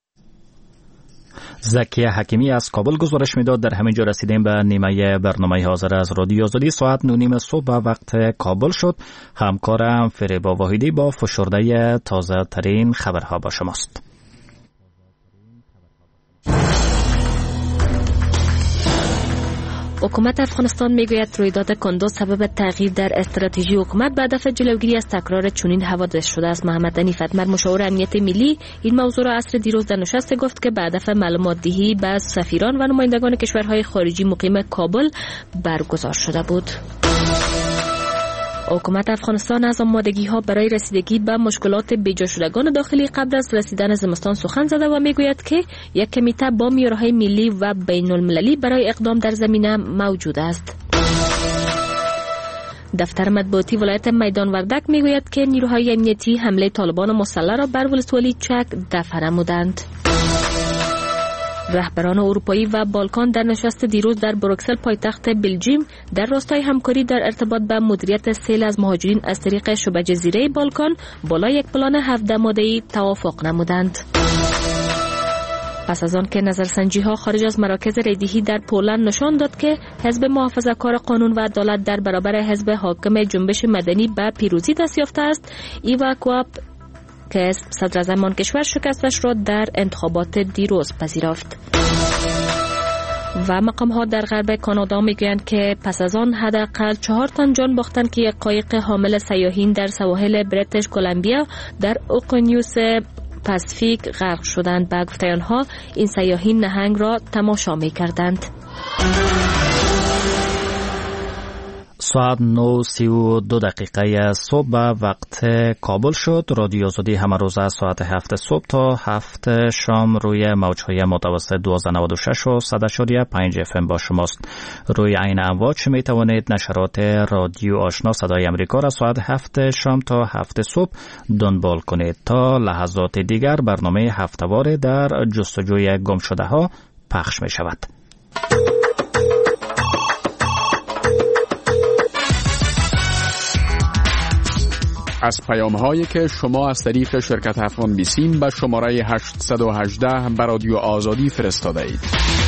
زکیه حکیمی از کابل گزارش میداد. در همین جا رسیدیم به نیمه برنامه حاضر از رادیو آزادی. ساعت نه و نیم صبح وقت کابل شد. همکارم فریبا واحدی با فشرده تازه ترین خبرها با شماست. حکومت افغانستان میگوید رویداد کندوز سبب تغییر در استراتژی حکومت به هدف جلوگیری از تکرار چنین حوادث شده است. محمد عنی فتمر مشاور امنیت ملی این موضوع را عصر دیروز در نشست گفت که به هدف معلومات دهی به سفیران و نمایندگان کشورهای خارجی مقیم کابل برگزار شده بود. حکومت افغانستان از آمادگی‌ها برای رسیدگی به مشکلات بیجا شدگان داخلی قبل از رسیدن زمستان سخن زده و میگوید که یک کمیته با میارهای ملی و بین المللی برای اقدام در زمینه موجود است. دفتر مطبوعاتی ولایت میدان وردک میگوید که نیروهای امنیتی حمله طالبان مسلح را بر ولسوالی چک دفع نمودند. رهبران اروپایی و بالکان در نشست دیروز در بروکسل پایتخت بلژیم در راستای همکاری در ارتباط به مدیریت سیل از مهاجرین از طریق شبه جزیره بالکان بالا یک پلان هفده ماده‌ای توافق نمودند. پس از آن که نظرسنجی ها خارج از مراکز ریدیهی در پولند نشان داد که حزب محافظه‌کار قانون و عدالت در برابر حزب حاکم جنبش مدنی به پیروزی دست یافته است، ایوا کوآپ که صدراعظم آن کشور شکستش را در انتخابات دیروز پذیرفت. و مقام ها در غرب کانادا میگویند که پس از آن حداقل چهار تن جان باختند که یک قایق حامل سیاحین در سواحل بریتیش کلمبیا در اقیانوس پاسیفیک غرق شدند. به گفته آنها این سیاحین نهنگ را تماشا میکردند. ساعت نه سی و دو دقیقه صبح وقت کابل شد. رادیو آزادی همه روزه ساعت هفت صبح تا هفت شام روی موجهای متوسط دوازده نود و شش و صد اشاریه پنج اف ام با شماست. روی عین امواج می توانید نشرات رادیو آشنا صدای امریکا را ساعت هفت شام تا هفت صبح دنبال کنید. تا لحظات دیگر برنامه هفته‌وار در جستجوی گم شده ها پخش می شود. از پیام هایی که شما از طریق شرکت افغان بیسیم به شماره هشت یک هشت به رادیو آزادی فرستاده اید.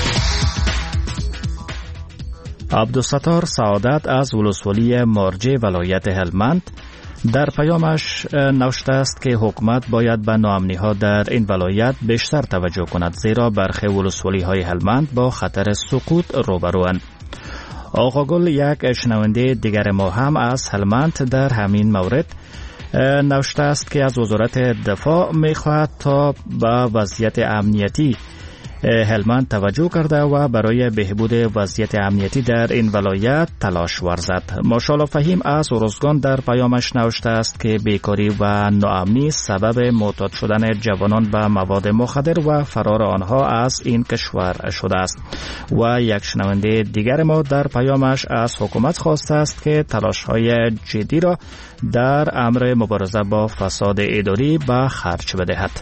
عبدالستار سعادت از ولسوالی مارجه ولایت هلمند در پیامش نوشته است که حکومت باید به ناامنی ها در این ولایت بیشتر توجه کند، زیرا برخی ولسوالی های هلمند با خطر سقوط روبروند. آقا گل یک شنونده دیگر ما هم از هلمند در همین مورد نوشته است که از وزارت دفاع میخواهد تا به وضعیت امنیتی هلمند توجه کرده و برای بهبود وضعیت امنیتی در این ولایت تلاش ورزد. ماشاءالله فهیم از ارزگان در پیامش نوشته است که بیکاری و ناامنی سبب معتاد شدن جوانان به مواد مخدر و فرار آنها از این کشور شده است. و یک شنونده دیگر ما در پیامش از حکومت خواسته است که تلاش‌های جدی را در امر مبارزه با فساد اداری به خرج بدهد.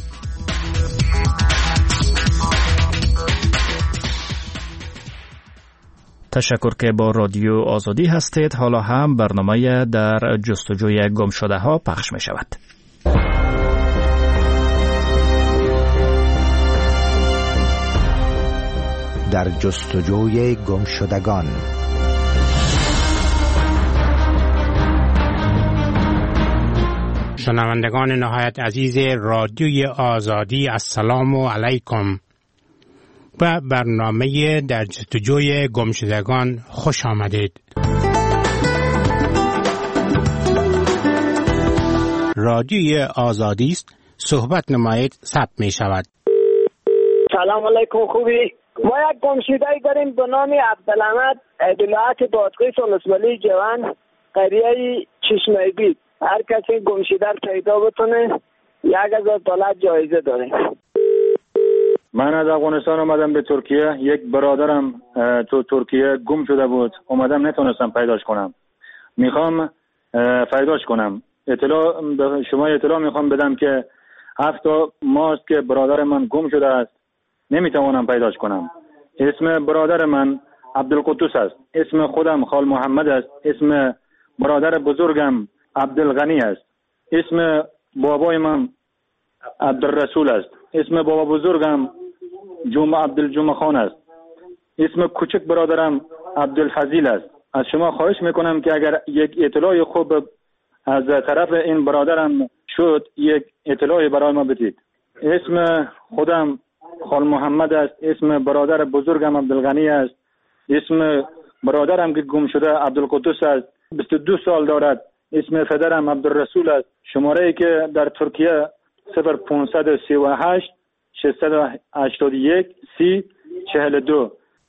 تشکر که با رادیو آزادی هستید. حالا هم برنامه در جستجوی گم شده ها پخش می شود. در جستجوی گم شدگان. شنوندگان نهایت عزیز رادیوی آزادی، السلام علیکم. و برنامه در جستجوی گمشدگان خوش آمدید. رادیوی آزادی است، صحبت نمایید، ثبت می شود. سلام علیکم، خوبی؟ ما یک گمشده داریم به نام عبدالحمد ولایت دادگاه سلسولی جوان، قریه چشمه بید. هر کسی گمشده پیدا بتونه یک هزار دلار جایزه داره. من از افغانستان اومدم به ترکیه. یک برادرم تو ترکیه گم شده بود، اومدم نتونستم پیداش کنم. میخوام پیداش کنم. اطلاع به شما اطلاع میخوام بدم که هفت ماست که برادر من گم شده است، نمیتوانم پیداش کنم. اسم برادر من عبدالقدوس است، اسم خودم خال محمد است، اسم برادر بزرگم عبدالغنی است، اسم بابای من عبدالرسول است، اسم بابا بزرگم جمعه عبدالجمعه خان است، اسم کوچک برادرم عبدالفضیل است. از شما خواهش میکنم که اگر یک اطلاع خوب از طرف این برادرم شد، یک اطلاع برای ما بدید. اسم خودم خال محمد است، اسم برادر بزرگم عبدالغنی است، اسم برادرم که گم شده عبدالقدوس است، بیست و دو سال دارد، اسم پدرم عبدالرسول است. شماره ای که در ترکیه صفر پانصد سی و هشت ششصد هشتاد و یک سی چهل و دو.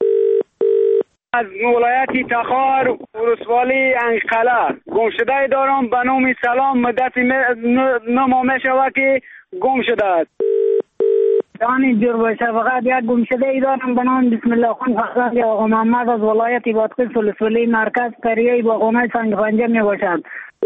از ولایت تخار ولسوالی انقله گم شده دارم به نام سلام. مدت نه ماه می شود که گم شده است. دانی جور باشه، فقط یک گم شده ای دارم به نام بسم الله خان فضل آقا محمد از ولایت بادغیس ولسوالی مرکز قریه باغونه سنگ پنجه می باشد.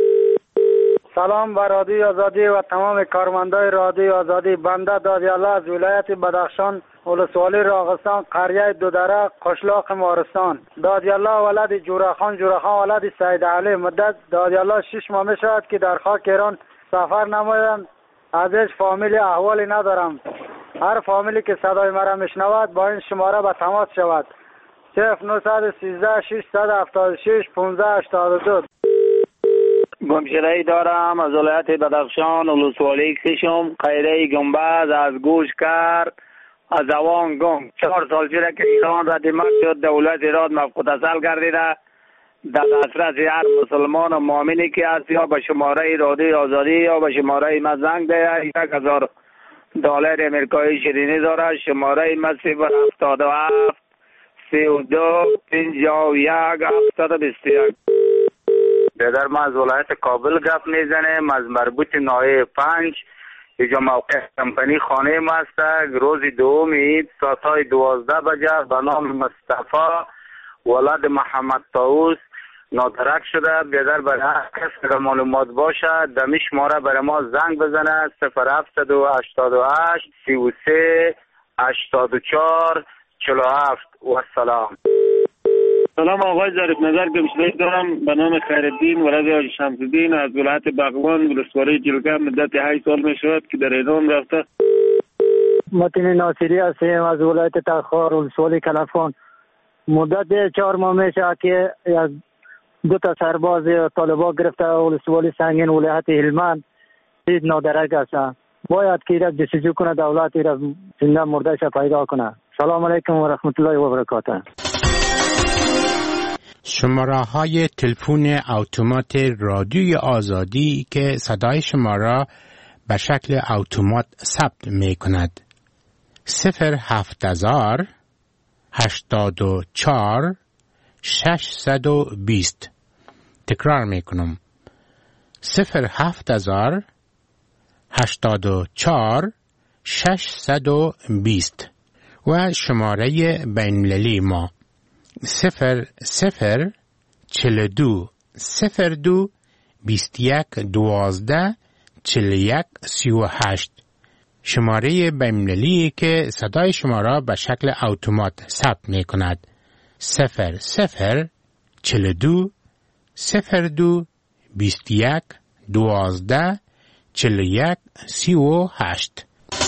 سلام بر رادیوی آزادی و تمام کارمندای رادیوی آزادی. بنده دادیالله از ولایت بدخشان ولسوالی راغستان قریه دودره قشلاق مارستان. دادیالله ولد جورخان جورخان ولد سید علی. مدت دادیالله شش ماه می شود که در خاک ایران سفر نمودم. ازش فامیلی احوالی ندارم. هر فامیلی که صدای مرا میشنود با این شماره به تماس شود. صفر نهصد و سیزده ششصد و هفتاد و شش پانزده هشتاد و دو. گمشده‌ای دارم از ولایت بدخشان ولسوالی کشم قریه گنبد از گوش کرد از اوان گم. چهار سال شده که ایران را دمک شد، دولت ایران مفقوداصل گردیده. در دسترس هر مسلمان و مؤمنی که هست یا به شماره رادیوی آزادی یا به شماره ما زنگ ده. یک هزار دلار امریکایی شیرینی داره. شماره ما صفر هفتاد و هفت سی و دو پنجاه و یک هفتاد و بیست و یک. بیادر ما از ولایت کابل گپ میزنیم، از مربوط ناحیه پنج. اینجا موقع کمپانی خانه ما است. روز دوم عید ساعت دوازده بجه به نام مصطفی ولد محمد طاووس نادرک شده. بیادر برای هر کس اگر معلومات باشه دمی شماره برای ما زنگ بزنه. صفر هفتصد و هشتاد و هشت سی و سه هشتاد و چهار چهل و هفت. و السلام. سلام آقای ظریف نظر گمشده‌ای دارم به نام خیرالدین ولد حاجی شمس‌الدین از ولایت بغلان ولسوالی جلگه. مدت هشت سال می شود که در ایران رفته. متین ناصری هستیم از ولایت تخار ولسوالی کلفان. مدت چهار ماه می شود که از دو تا سرباز طالبان گرفته ولسوالی سنگین ولایت هلمند دید نادرک هستند. باید که ایراد جستجو کنه، دولت ایراد زنده مردهش پیدا کنه. سلام علیکم و رحمت الله و برکاته. شماره های تلفن اتومات رادیوی آزادی که صدای شما را به شکل اتومات ثبت می کند. صفر هفت هزار هشتاد و چهار ششصد و بیست. تکرار می کنم. صفر هفت هزار هشتاد و چهار ششصد و بیست. و شماره بین‌المللی ما صفر صفر چهل و دو صفر دو بیست یک دوازده چهل و یک سی و هشت. شماره بین‌المللی که صدای شما را به شکل اتومات ثبت می کند. صفر صفر چهل و دو صفر دو بیست یک دوازده چهل و یک سی و هشت.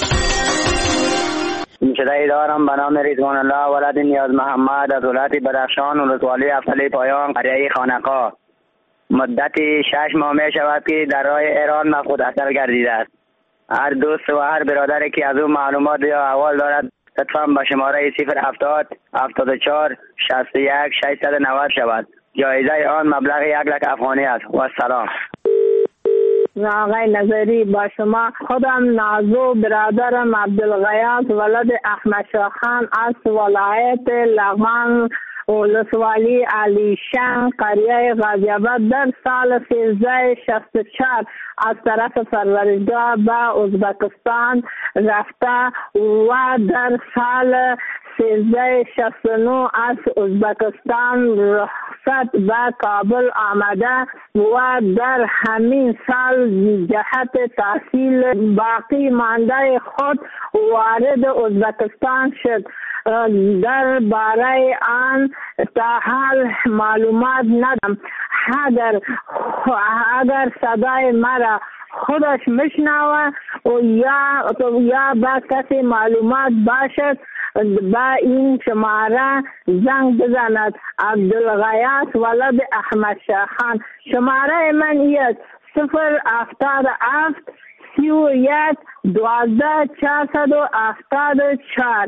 گمشده‌ای دارم به نام رضوان الله ولد نیاز محمد از ولایت بدخشان ولسوالی افضلی پایان قریه خانقاه. مدت شش ماه می شود که در راه ایران مفقود اثر گردیده است. هر دوست و هر برادری که از او معلومات یا احوال دارد لطفاً به شماره صفر هفتاد هفتاد و چهار شصت و یک ششصد و نود شود. جایزه آن مبلغ یک لک افغانی است. و سلام. آقای نظری با شما. خودم نازو برادرم عبدالغیاث ولد احمد شاه خان از ولایت لغمان ولسوالی علیشان قریه غازی آباد در سال سیزده شصت و چهار از طرف پروردگار به ازبکستان رفته و در سال سیزده شصت و نه از ازبکستان رخصت به کابل آمده و در همین سال جهت تحصیل باقی مانده خود وارد ازبکستان شد. در باره آن تا حال معلومات ندارم. اگر اگر صدای مرا خودش میشنوه و یا یا با کسی معلومات باشد با این شماره زنگ بزند. عبدالغیاث ولد احمد شاه خان. شماره من یک صفر هفتاد هفت سی و یک دوازده چهارصد و هفتاد و چهار.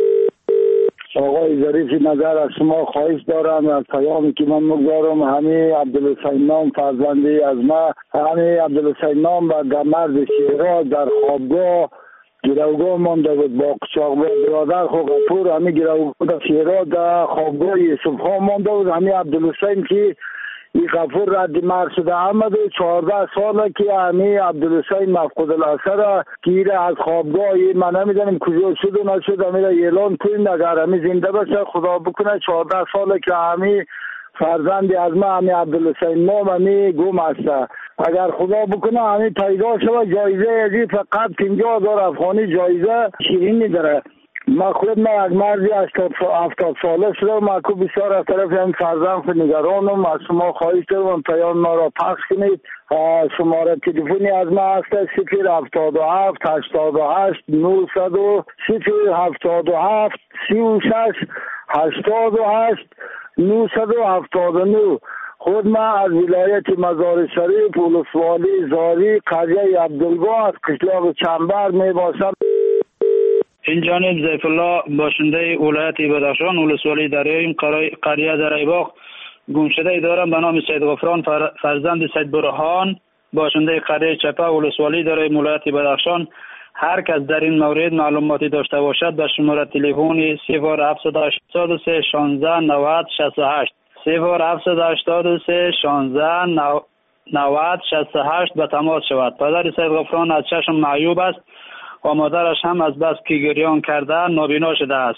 آقای ظریف نظر از شما خواهش دارم از پیامی که من مگذارم همه عبدالحسین نام فرزندی از ما همه عبدالحسین نام و مرد شیراز در خوابگاه گروگاه مانده بود با قچاق برادر خو غفور همه گروگاه در شیراز در خوابگاه یوسف خان مانده بود. همه عبدالحسین که این غفور رد مرد شده آمد و چهارده ساله که همه عبدالحسین مفقود الاثر که از خوابگاه من نمیدانیم کجا شد و نشد همه اعلان کنیم اگر همه زنده باشه خدا بکنه. چهارده ساله که همه فرزندی از ما همه عبدالحسین نام همه گم هسته. اگر خدا بکنه همه پیدا شد جایزه ازی فقط پنجاه هزار افغانی جایزه شیرینی داره. ما خود ما یک مردی هفتاد ساله شده ما کو بسیار از طرف این فرزند نگرانم. از شما خواهش دارم پیام ما را پخش کنید. شماره تلفنی از ما هست صفر هفتاد و هفت هشتاد و هشت نهصد و صفر هفتاد و هفت سی و شش هشتاد و هشت نهصد و هفتاد و نه. خود ما از ولایت مزار شریف ولسوالی زاری قریه عبدالگاه از قشلاق چنبر می باشم. این جانب زیف الله باشنده ولایت بدخشان ولسوالی دریایم قریه دریباغ گم شده دارم به نام سید غفران فرزند سید برهان باشنده قریه چپه ولسوالی دریایم ولایت بدخشان. هر کس در این مورد معلوماتی داشته باشد به شماره تلفن صفر هفتصد و هشتاد و سه شانزده نود شصت و هشت صفر هفتصد و هشتاد و سه شانزده نود شصت و هشت به تماس شود. پدر سید غفران از چشم معیوب است و مادرش هم از بس که گریان کرده نابینا شده است.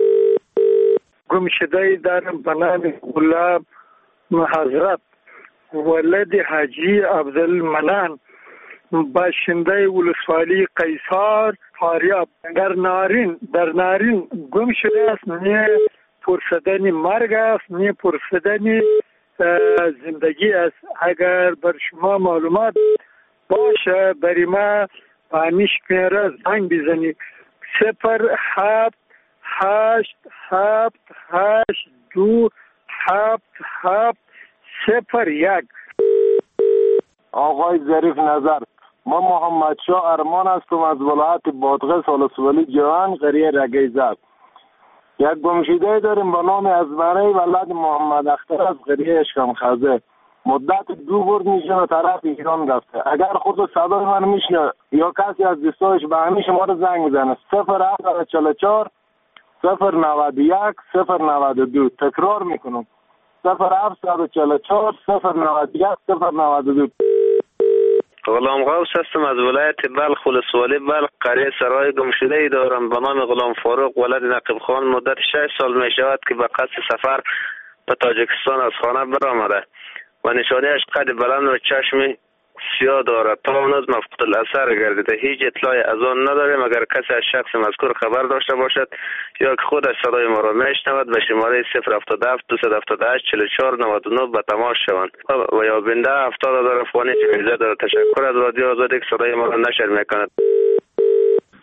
گم شده در بنام غلام حضرت ولد حاجی عبدالمنان باشنده ولسوالی قیصار فاریاب در نارین در نارین گم شده است. نه پرسیدن مرگ است نه پرسیدن زندگی است. اگر بر شما معلومات باشه بری ما پامیش میره زنگ بزنی صفر هفت هشت هفت هشت دو هفت هفت صفر یک. آقای ظریف نظر ما محمد شاه ارمان هستم از ولایت بادغیس ولسوالی جوان قریه رگیزاد. یک گمشده داریم به نام ازمره ولد محمد اختر از قریه اشکم خزه. مدت دو برد میشه طرف ایران رفته. اگر خود صدای من میشنه یا کسی از دوستایش به همین شما رو زنگ میزنه صفر هفت چهل و چهار صفر نود و یک صفر نود و دو. تکرار میکنم صفر هفت چهل و چهار صفر نود و یک صفر نود و دو. غلام غوث هستم از ولایت بلخ ولسوالی بلخ قریه سرای گمشده ای دارم به نام غلام فاروق ولد نقیب خان. مدت شش سال می شود که به قصد سفر به تاجیکستان از خانه برآمده و نشانهش قد بلند و چشم سیاه دارد. تا هنوز مفقود الاثر گردیده. هیچ اطلاعی از آن نداریم. اگر کسی از شخص مذکور خبر داشته باشد یا که خودش صدای ما را میشنود به شماره صفر هفتاد و هفت دویست هفتاد و هشت چهل و چهار نود و نه به تماس شوند و یا بنده هفتاد هزار افغانی جایزه دارد. تشکر از رادیو آزادی که صدای ما را نشر میکند.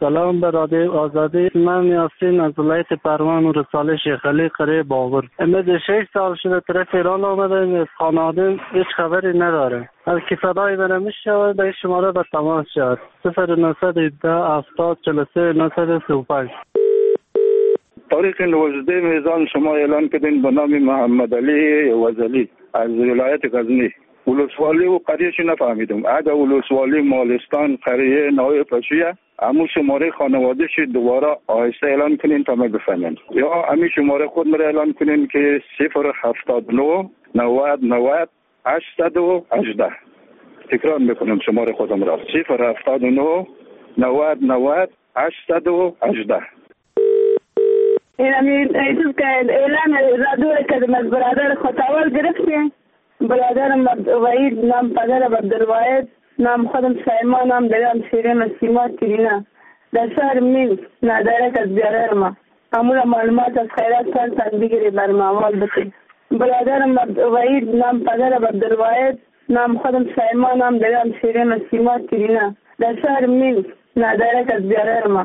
سلام به رادیو آزادی. من یاسین از ولایت پروان و رساله شیخ علی قریه باغر. امروز شش سال شده طرف ایران آمدن، از خانواده هیچ خبری نداره. از کی صدای من میشود به شماره به تماس شد صفر نهصد و هفده هفتاد چهل و سه نهصد و سی و پنج. تاریخ نوزده میزان شما اعلان کردین به نام محمد علی وزلی از ولایت غزنی. ولسوالی و قریهش نفهمیدم. اگر ولسوالی مالستان قریه نوع پشیه همون شماره خانوادهش دوباره آهسته اعلان کنین تا ما بفهمیم، یا همین شماره خود مرا اعلان کنین که صفر هفتاد و نه نود نود هشتصد و هجده. تکرار میکنم شماره خودم را صفر هفتاد و نه نود نود هشتصد و هجده. این همین ایتوز که اعلان رادیو کردم از برادر خطاول گرفتیم. برادرم وحید نام پدرم عبدالواحد، نام خودم سایما، نام دادم شیرین سیما تیرینا در شهر میل ندارک از بیاره ما همون معلومات از خیرات کن تن بگیری بر معمال بکنی. برادرم وحید نام پدرم عبدالواحد، نام خودم سایما، نام دادم شیرین سیما تیرینا در شهر میل ندارک از بیاره ما.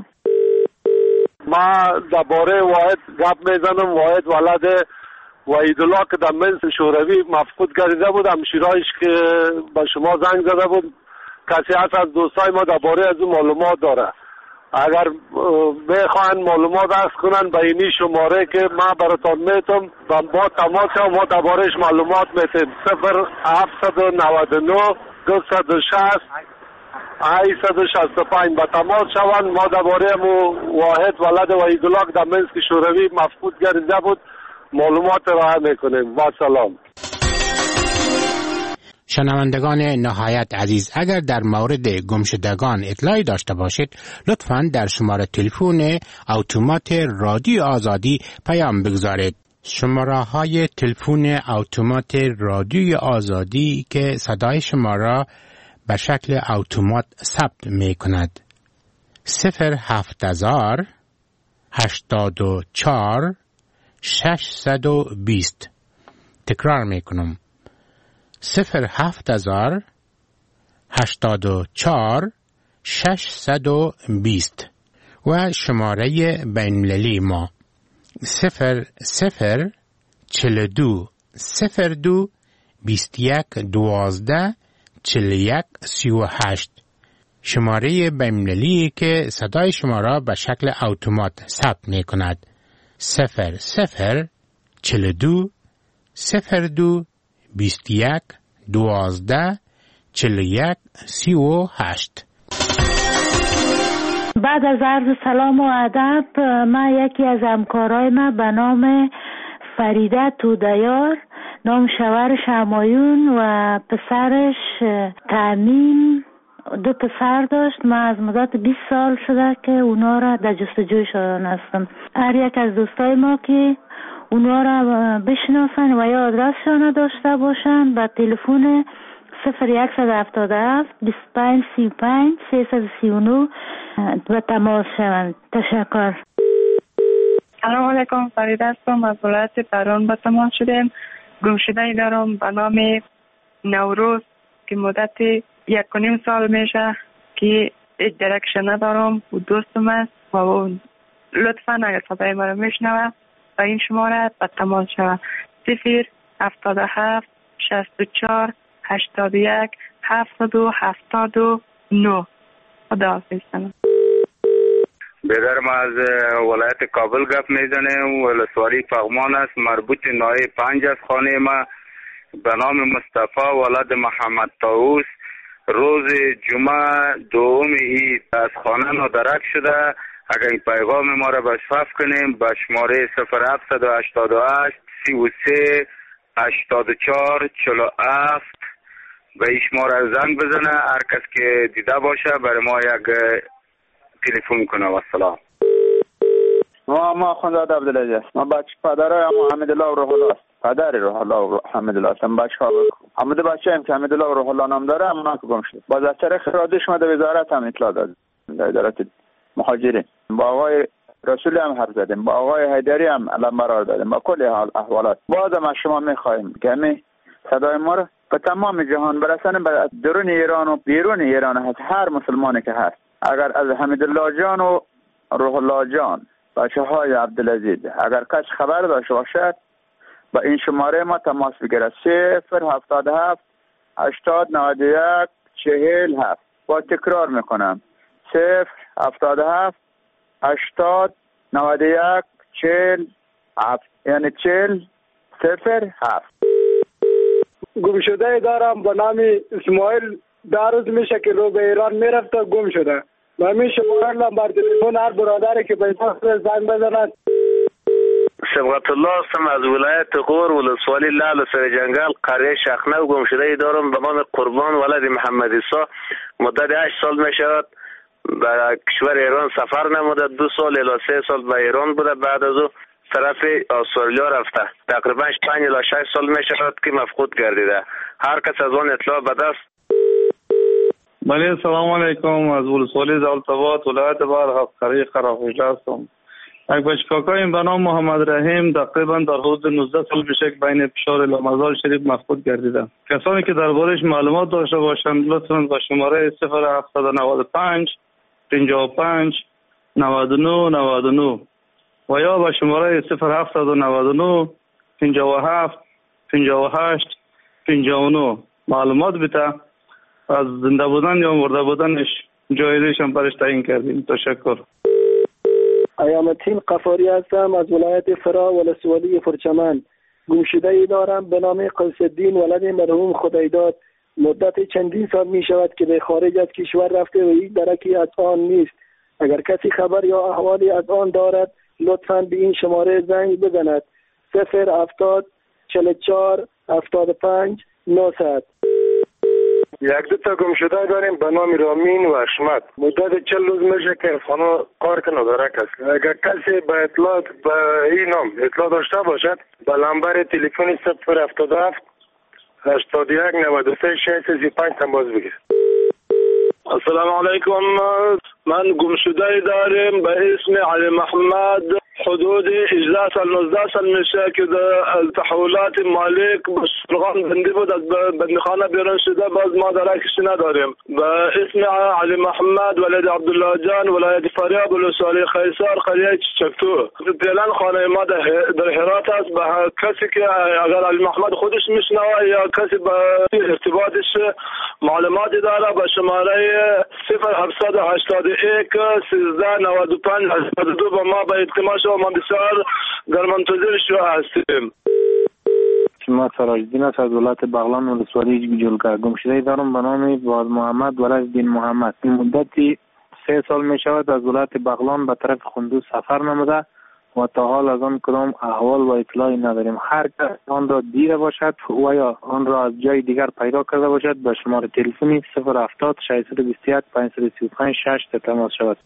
ما درباره واحد گپ میزنم. واحد ولد وحیدالله که در منز شوروی مفقود گردیده بود، همشیرایش که به شما زنگ زده بود، کسی هست از دوستای ما درباره از اون معلومات داره. اگر بخواین معلومات عرض کنن به اینی شماره که ما براتون میتم با ما تماس شد، ما دربارهش معلومات میتیم. صفر هفتصد و نود و نه دویست و شصت هشتصد و شصت و پنج با تماس شوند. ما درباره مو واحد ولد وحیدالله که در منز شوروی مفقود گردیده بود معلومات ارائه میکنیم. با سلام. شنوندگان نهایت عزیز، اگر در مورد گمشدگان اطلاعی داشته باشید لطفاً در شماره تلفن اتومات رادیو آزادی پیام بگذارید. شماره های تلفن اتومات رادیو آزادی که صدای شما را به شکل اتومات ثبت می کند: صفر هفت هزار هشتاد و چهار ششصد و بیست. تکرار می کنم: صفر هفت هزار هشتاد و چهار ششصد و بیست. و شماره بین‌المللی ما صفر صفر چهل و دو صفر دو بیست و یک دوازده چهل و یک سی و هشت. شماره بین‌المللی که صدای شما را به شکل اتومات ثبت می کند: صفر صفر چهل و دو صفر دو بیست و یک دوازده چهل و یک سی و هشت. بعد از عرض سلام و ادب، من یکی از همکارای من به نام فریده تودیار، نام شوهرش همایون و پسرش تامین، دو پسر داشت. من از مدت بیست سال شده که اونا را در جستجویشان هستم. هر یک از دوستای ما که اونا را بشناسن و یا آدرسشان داشته باشن با تلفن صفر یکصد و هفتاد و هفت بیست و پنج سی و پنج سیصد و سی و نه و تماس شوند. تشکر. سلام علیکم، فریده هستم از ولایت پروان. با تماس شدیم. گمشده دارم به نام نوروز که مدت یک و نیم سال میشه که هیچ درکشن ندارم و دوستم است و اون لطفا اگر صدای ما رو میشنوه و این شماره به تماس شود: صفر هفتاد و هفت شصت و چهار هشتاد و یک هفتاد و هفتاد و نه. خدا حافظ. بیدرم از ولایت کابل گپ میزنه. ولسوالی پغمان است، مربوط نایه پنج از خانه ما به نام مصطفی ولد محمد طاووس. روز جمعه دوم عید از خانه نادرک شده. اگر این پیغام ما را بشفاف کنیم به شماره صفر هفتصد و هشتاد و هشت سی و سه هشتاد و چهار چهل و هفت به این شماره زنگ بزنه. هر کس که دیده باشه برای ما یک تلفن کنه. و سلام. ما ما خوانداد عبدالعزیز است. ما بچه پدرای اما حمیدالله و روح الله است. پدری روح الله و حمیدالله است. بچه ها حمید بچه هم که حمیدالله و روح الله نام داره اما که گم شد. باز از طریق رادیو شما در وزارت هم اطلاع داد. در ادارت مهاجرین با آقای رسولی هم حرف زدیم، با آقای حیدری هم علم برار دادیم، با کلی حال احوالات. باز هم از شما میخواهیم که همین صدای ما رو به تمام جهان برسانیم، به درون ایران و بیرون ایران هست هر مسلمانی که هست اگر از حمیدالله جان و روح الله جان بچه های عبدالعزیز اگر کس خبر داشته باشد با این شماره ما تماس بگیرد. صفر هفتاد هفت هشتاد نود و یک چهل هفت. با تکرار میکنم صفر هفتاد هفت هشتاد نود و یک چهل هفت، یعنی چهل صفر هفت. گمشده دارم به نام اسماعیل. در روز میشه که رو به ایران میرفت و گم شده. و همین شماره نمبر تلفن هر برادری که به زنگ بزند. سبقت الله هستم از ولایت غور ولسوالی لعل سر جنگل قریه شخنه و گمشده دارم به نام قربان ولد محمد عیسی. مدت هشت سال می شود به کشور ایران سفر نموده. دو سال الی سه سال به ایران بوده. بعد از او طرف استرالیا رفته. تقریبا پنج الی شش سال می شود که مفقود گردیده. هر کس از آن اطلاع به دست. بله سلام علیکم. از ولسوالی زالتباد ولایت بلخ قریه قراقوشه هستم. یک بچکاکایم به نام محمد رحیم تقریبا در حدود نوزده سال میشه که بین پشار لامزار شریف مفقود گردیده. کسانی که دربارش معلومات داشته باشند لطفاً با شماره صفر هفتصد و نود و پنج پنجاه و پنج نود و نه نود و نه و یا با شماره صفر هفتصد و نود و نه پنجاه و هفت پنجاه و هشت پنجاه و نه معلومات بده. از زنده بودن یا مرده بودنش جایزش هم برش تعیین کردیم. تشکر. ایامالدین قفاری هستم از ولایت فرا ولسوالی فرچمن. گمشده دارم به نام قیس الدین ولد مرحوم خدایداد. مدت چندین سال می شود که به خارج از کشور رفته و هیچ درکی از آن نیست. اگر کسی خبر یا احوالی از آن دارد لطفاً به این شماره زنگ بزند. صفر هفتاد چهل و چهار هفتاد و پنج نهصد. یک دو تا گمشده داریم به نام رامین و اشمت. مدت چل روز میشه که خانه کار کنه داره کسی. اگر کسی به اطلاع به این نام اطلاع داشته باشد به نمبر تلفن صفر هفتاد هفت هشتاد و یک نود و سه شصت و سی و پنج تماس بگیر. السلام علیکم. من گمشده داریم به اسم علی محمد. حدود هجده سال نوزده سال میشه که در تحولات مالک به شلغان بندی بود از بندخانه بیرون شده. باز ما درکش نداریم. به اسم علی محمد ولد عبدالله جان ولایت فاریاب ولسوالی خیسار قریه چکتو. فعلا خانه ما در هرات است. به کسی که اگر علی محمد خودش میشنوه یا کسی به ارتباطش معلوماتی داره به شماره صفر هفتصد و هشتاد و یک سیزده نود و پنج هشتاد و دو با ما به اجتماع شما ما بسیار در منتظر شما هستیم. شما سراج الدین است از ولایت بغلان ولسوالی جلگه. گمشده دارم به نام باز محمد ولد دین محمد. این مدتی سه سال می شود از ولایت بغلان به طرف خندوز سفر نموده و تا حال از آن کدام احوال و اطلاعی نداریم. هر کس آن را دیده باشد و یا آن را از جای دیگر پیدا کرده باشد به شماره تلفنی صفر هفتاد ششصد و بیست و یک پانصد و سی و پنج شش تماس شود.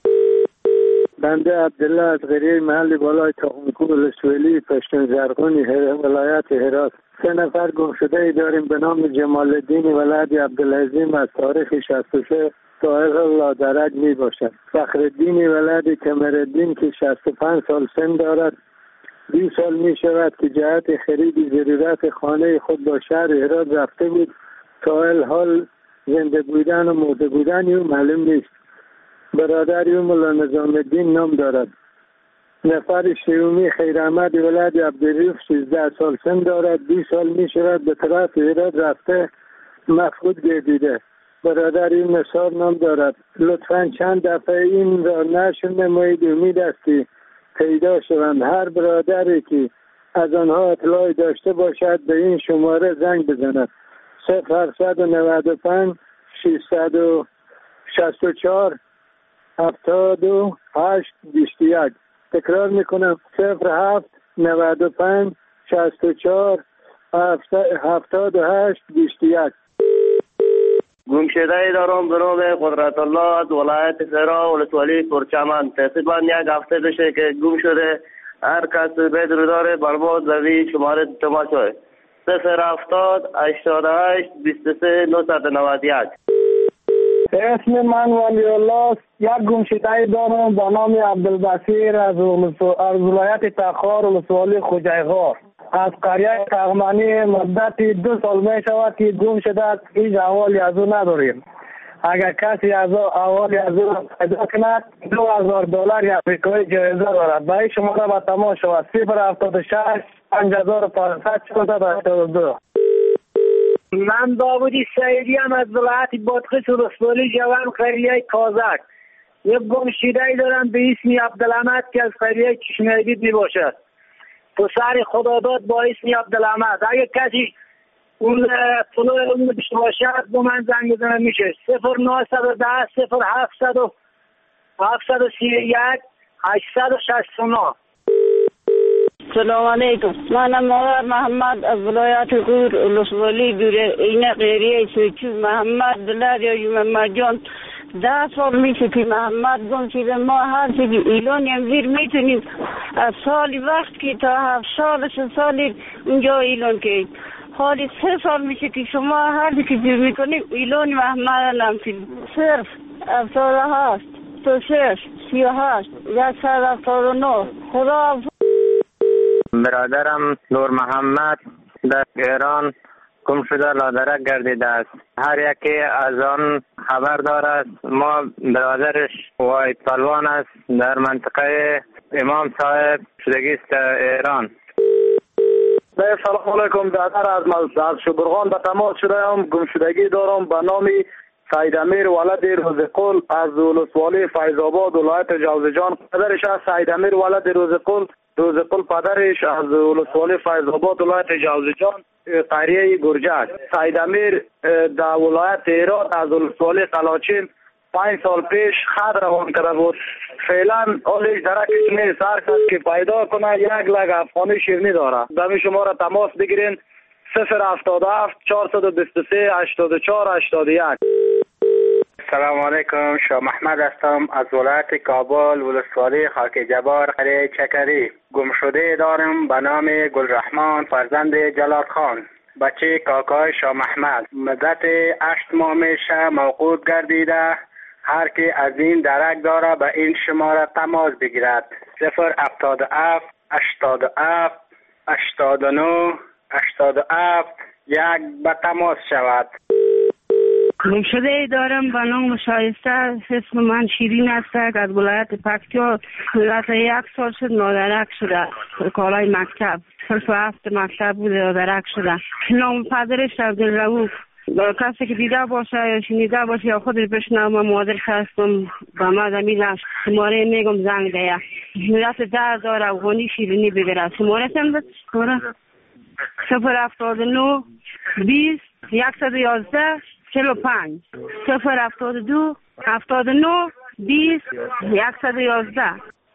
بنده عبدالله از قریه محل بالای تاخمکو ولسوالی پشتون زرغونی ولایت هرات. سه نفر گمشده داریم به نام جمال الدین ولد عبدالعظیم از تاریخ شصت و سه سائق الله درج می باشد. فخر الدین ولد کمرالدین که شصت و پنج سال سن دارد. بیست سال می شود که جهت خرید ضرورت خانه خود با شهر هرات رفته بود. تا حال زنده بودن و مرده بودن او معلوم نیست. برادر او مولا نظام الدین نام دارد. نفر شیومی خیر احمد ولد عبدالرؤوف سیزده سال سن دارد. بیست سال می شود به طرف هرات رفته مفقود گردیده. برادر این نصار نام دارد. لطفاً چند دفعه این را نشر نمایید. امید استی پیدا شوند. هر برادری که از آنها اطلاعی داشته باشد به این شماره زنگ بزند. صفر هفتصد و نود و پنج ششصد و شصت و چهار هفتاد و هشت بیست و یک. تکرار میکنم صفر هفت نود و پنج شصت و چهار هفتاد و هشت بیست و یک. گمشده دارم به نام قدرت الله از ولایت فرا ولسوالی فرچمن. تقریبا یک هفته بشه که گم شده. هر کس بدر داره بر ما زوی شماره تماس شده صفر هفتاد هشتاد و هشت بیست و سه نهصد و نود و یک. اسم من ولی الله. یک گمشده دارم با نام عبدالبصیر از ولایت تخار ولسوالی خوجایغار از قریه تغمانی. مدت دو سال می شود که گم شده. هیچ احوالی از او نداریم. اگر کسی از اول از او پیدا کند دو هزار دلار آمریکایی جایزه دارد. برای شما را به تماس شود صفر هفتاد و شش پنج هزار و پانصد چهارصد و هشتاد و دو. من داودی سعیدی هم از ولایت بادغیس ولسوالی جوان قریه کازک. یک گمشده‌ای دارم به اسم عبدالحمد که از قریه چشمه‌دید می باشد. پسر خداداد با اسم عبدالحمد. اگر کسی اون طلوع اون داشته باشد با من زنگ بزنه میشه صفر نهصد و ده صفر هفتصد و هفتصد و سی و یک هشتصد و شصت و نه. سلام علیکم. منم مادر محمد از ولایت غور ولسوالی دوره این قریه سوچو محمد دلار یا محمد جان ده سال میشه که محمد گم شده. ما هر چیزی ایلان امزیر میتونیم از سالی وقت که تا هفت سال سه سالی اونجا ایلان که حالی سه سال میشه که شما هر چیزی که جور میکنیم ایلان محمد نمتیم صرف افتاد هست تو شش سی و هشت یک سال افتاد و نو. خدا برادرم نور محمد در ایران گم شده لادرک گردیده است. هر یکی از آن خبر دارد. ما برادرش واید پلوان است در منطقه امام صاحب شدگی است ایران. سلام علیکم. برادر از از شبرغان به تماس شدم. گم شدگی دارم به نام سید امیر ولد روزقل از ولسوالی فیض آباد ولایت جوزجان. پدرش است سید امیر ولد روزقل روزقل پدرش از ولسوالی فیض آباد ولایت جوزجان قریه گرجک. سید امیر در ولایت هرات از ولسوالی قلاچین پنج سال پیش خط روان کرده بود. فعلا حالش درکش نیست. هر کس که پیدا کنه یک لگ افغانی شیرینی داره. دمی شما را تماس بگیرین صفر هفتاد و هفت چهارصد و بیست و سه هشتاد و چهار هشتاد و یک. سلام علیکم. شاه محمد هستم از ولایت کابل ولسوالی خاک جبار قریه چکری. گمشده دارم به نام گلرحمان فرزند جلال خان بچه کاکای شاه محمد. مدت هشت ماه میشه موقوف گردیده. هر کی از این درک داره به این شماره تماس بگیرد صفر هفتاد و هفت هشتاد و هفت هشتاد و نه هشتاد و هفت یک به تماس شود. گمشده ای دارم به نام شایسته. اسم من شیرین است از ولایت پکتیا. مدت یک سال شد نادرک شده. کالای مکتب صرف هفت مکتب بود نادرک شده. نام پدرش عبدالرؤوف. کسی که دیده باشه یا شنیده باشه یا خودش بشنوه مادرش هستم به ما زمین شماره میگم زنگ ده. مدت در دار افغانی شیرینی بگیره. شماره هم ده صفر هفتاد و نه بیست یکصد و یازده چهل و پنج صفر هفتاد و دو هفتاد و نه بیست یکصد و یازده.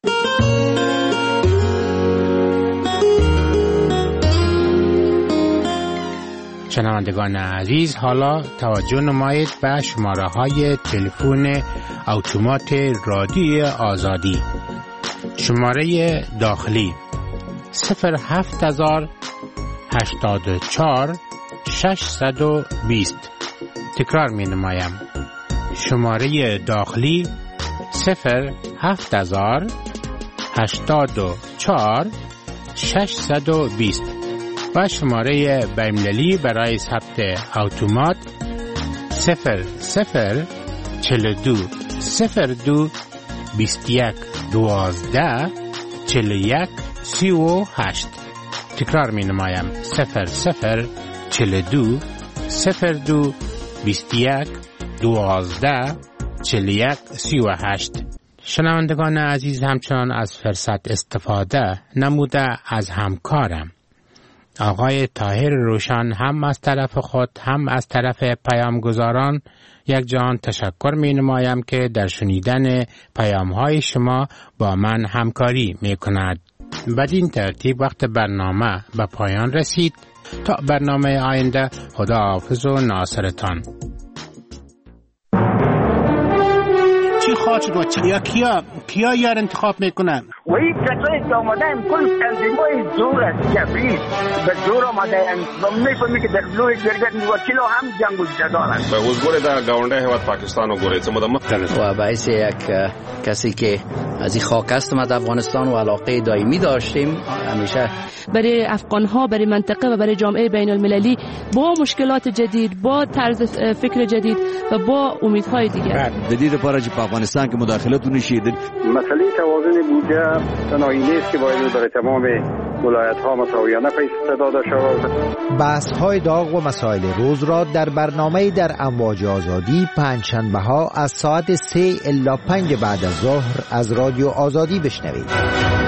شنوندگان عزیز، حالا توجه نمایید به شماره های تلفن اتومات رادیوی آزادی. شماره داخلی صفر هفت هزار هشتاد و چهار ششصد و بیست. تکرار می نمایم. شماره داخلی صفر هفت هزار هشتاد و چهار ششصد و بیست و شماره بین‌المللی برای ثبت اتومات صفر صفر چهل و دو صفر دو بیست و یک دوازده چهل و یک سی و هشت. تکرار می نمایم. صفر صفر چهل و دو صفر دو بیست و یک دوازده چهل و یک سی و هشت. شنوندگان عزیز، همچنان از فرصت استفاده نموده از همکارم آقای طاهر روشن هم از طرف خود هم از طرف پیامگزاران یک جهان تشکر می نمایم که در شنیدن پیام های شما با من همکاری می کند. بدین ترتیب وقت برنامه به پایان رسید. تا برنامه آینده، خدا حافظ و ناصرتان. چی خواهد شد و یا کیا کیا یار انتخاب میکنن؟ و این کسایی که آمدن کل تنظیمای زور است جبری به زور آمدن و میفهمی که در بلوی گرگت وکیل هم جنگ و جدال است. به وزگوری در گاونده هیواد پاکستان و گوری چه مدام و باعث یک کسی که از این خاک هستم از افغانستان و علاقه دائمی داشتیم همیشه. برای افغان‌ها، برای منطقه و برای جامعه بین المللی با مشکلات جدید، با طرز فکر جدید و با امیدهای دیگر. جدید لپاره چې په افغانستان کې مداخلت ونشي. مسئله توازن بودجه تنهایی نیست که باید برای تمام ولایت‌ها مساویانه پیش داده شود. بحث‌های داغ و مسائل روز را در برنامه در امواج آزادی پنجشنبه‌ها از ساعت سه الی پنج بعد از ظهر از رادیو آزادی بشنوید.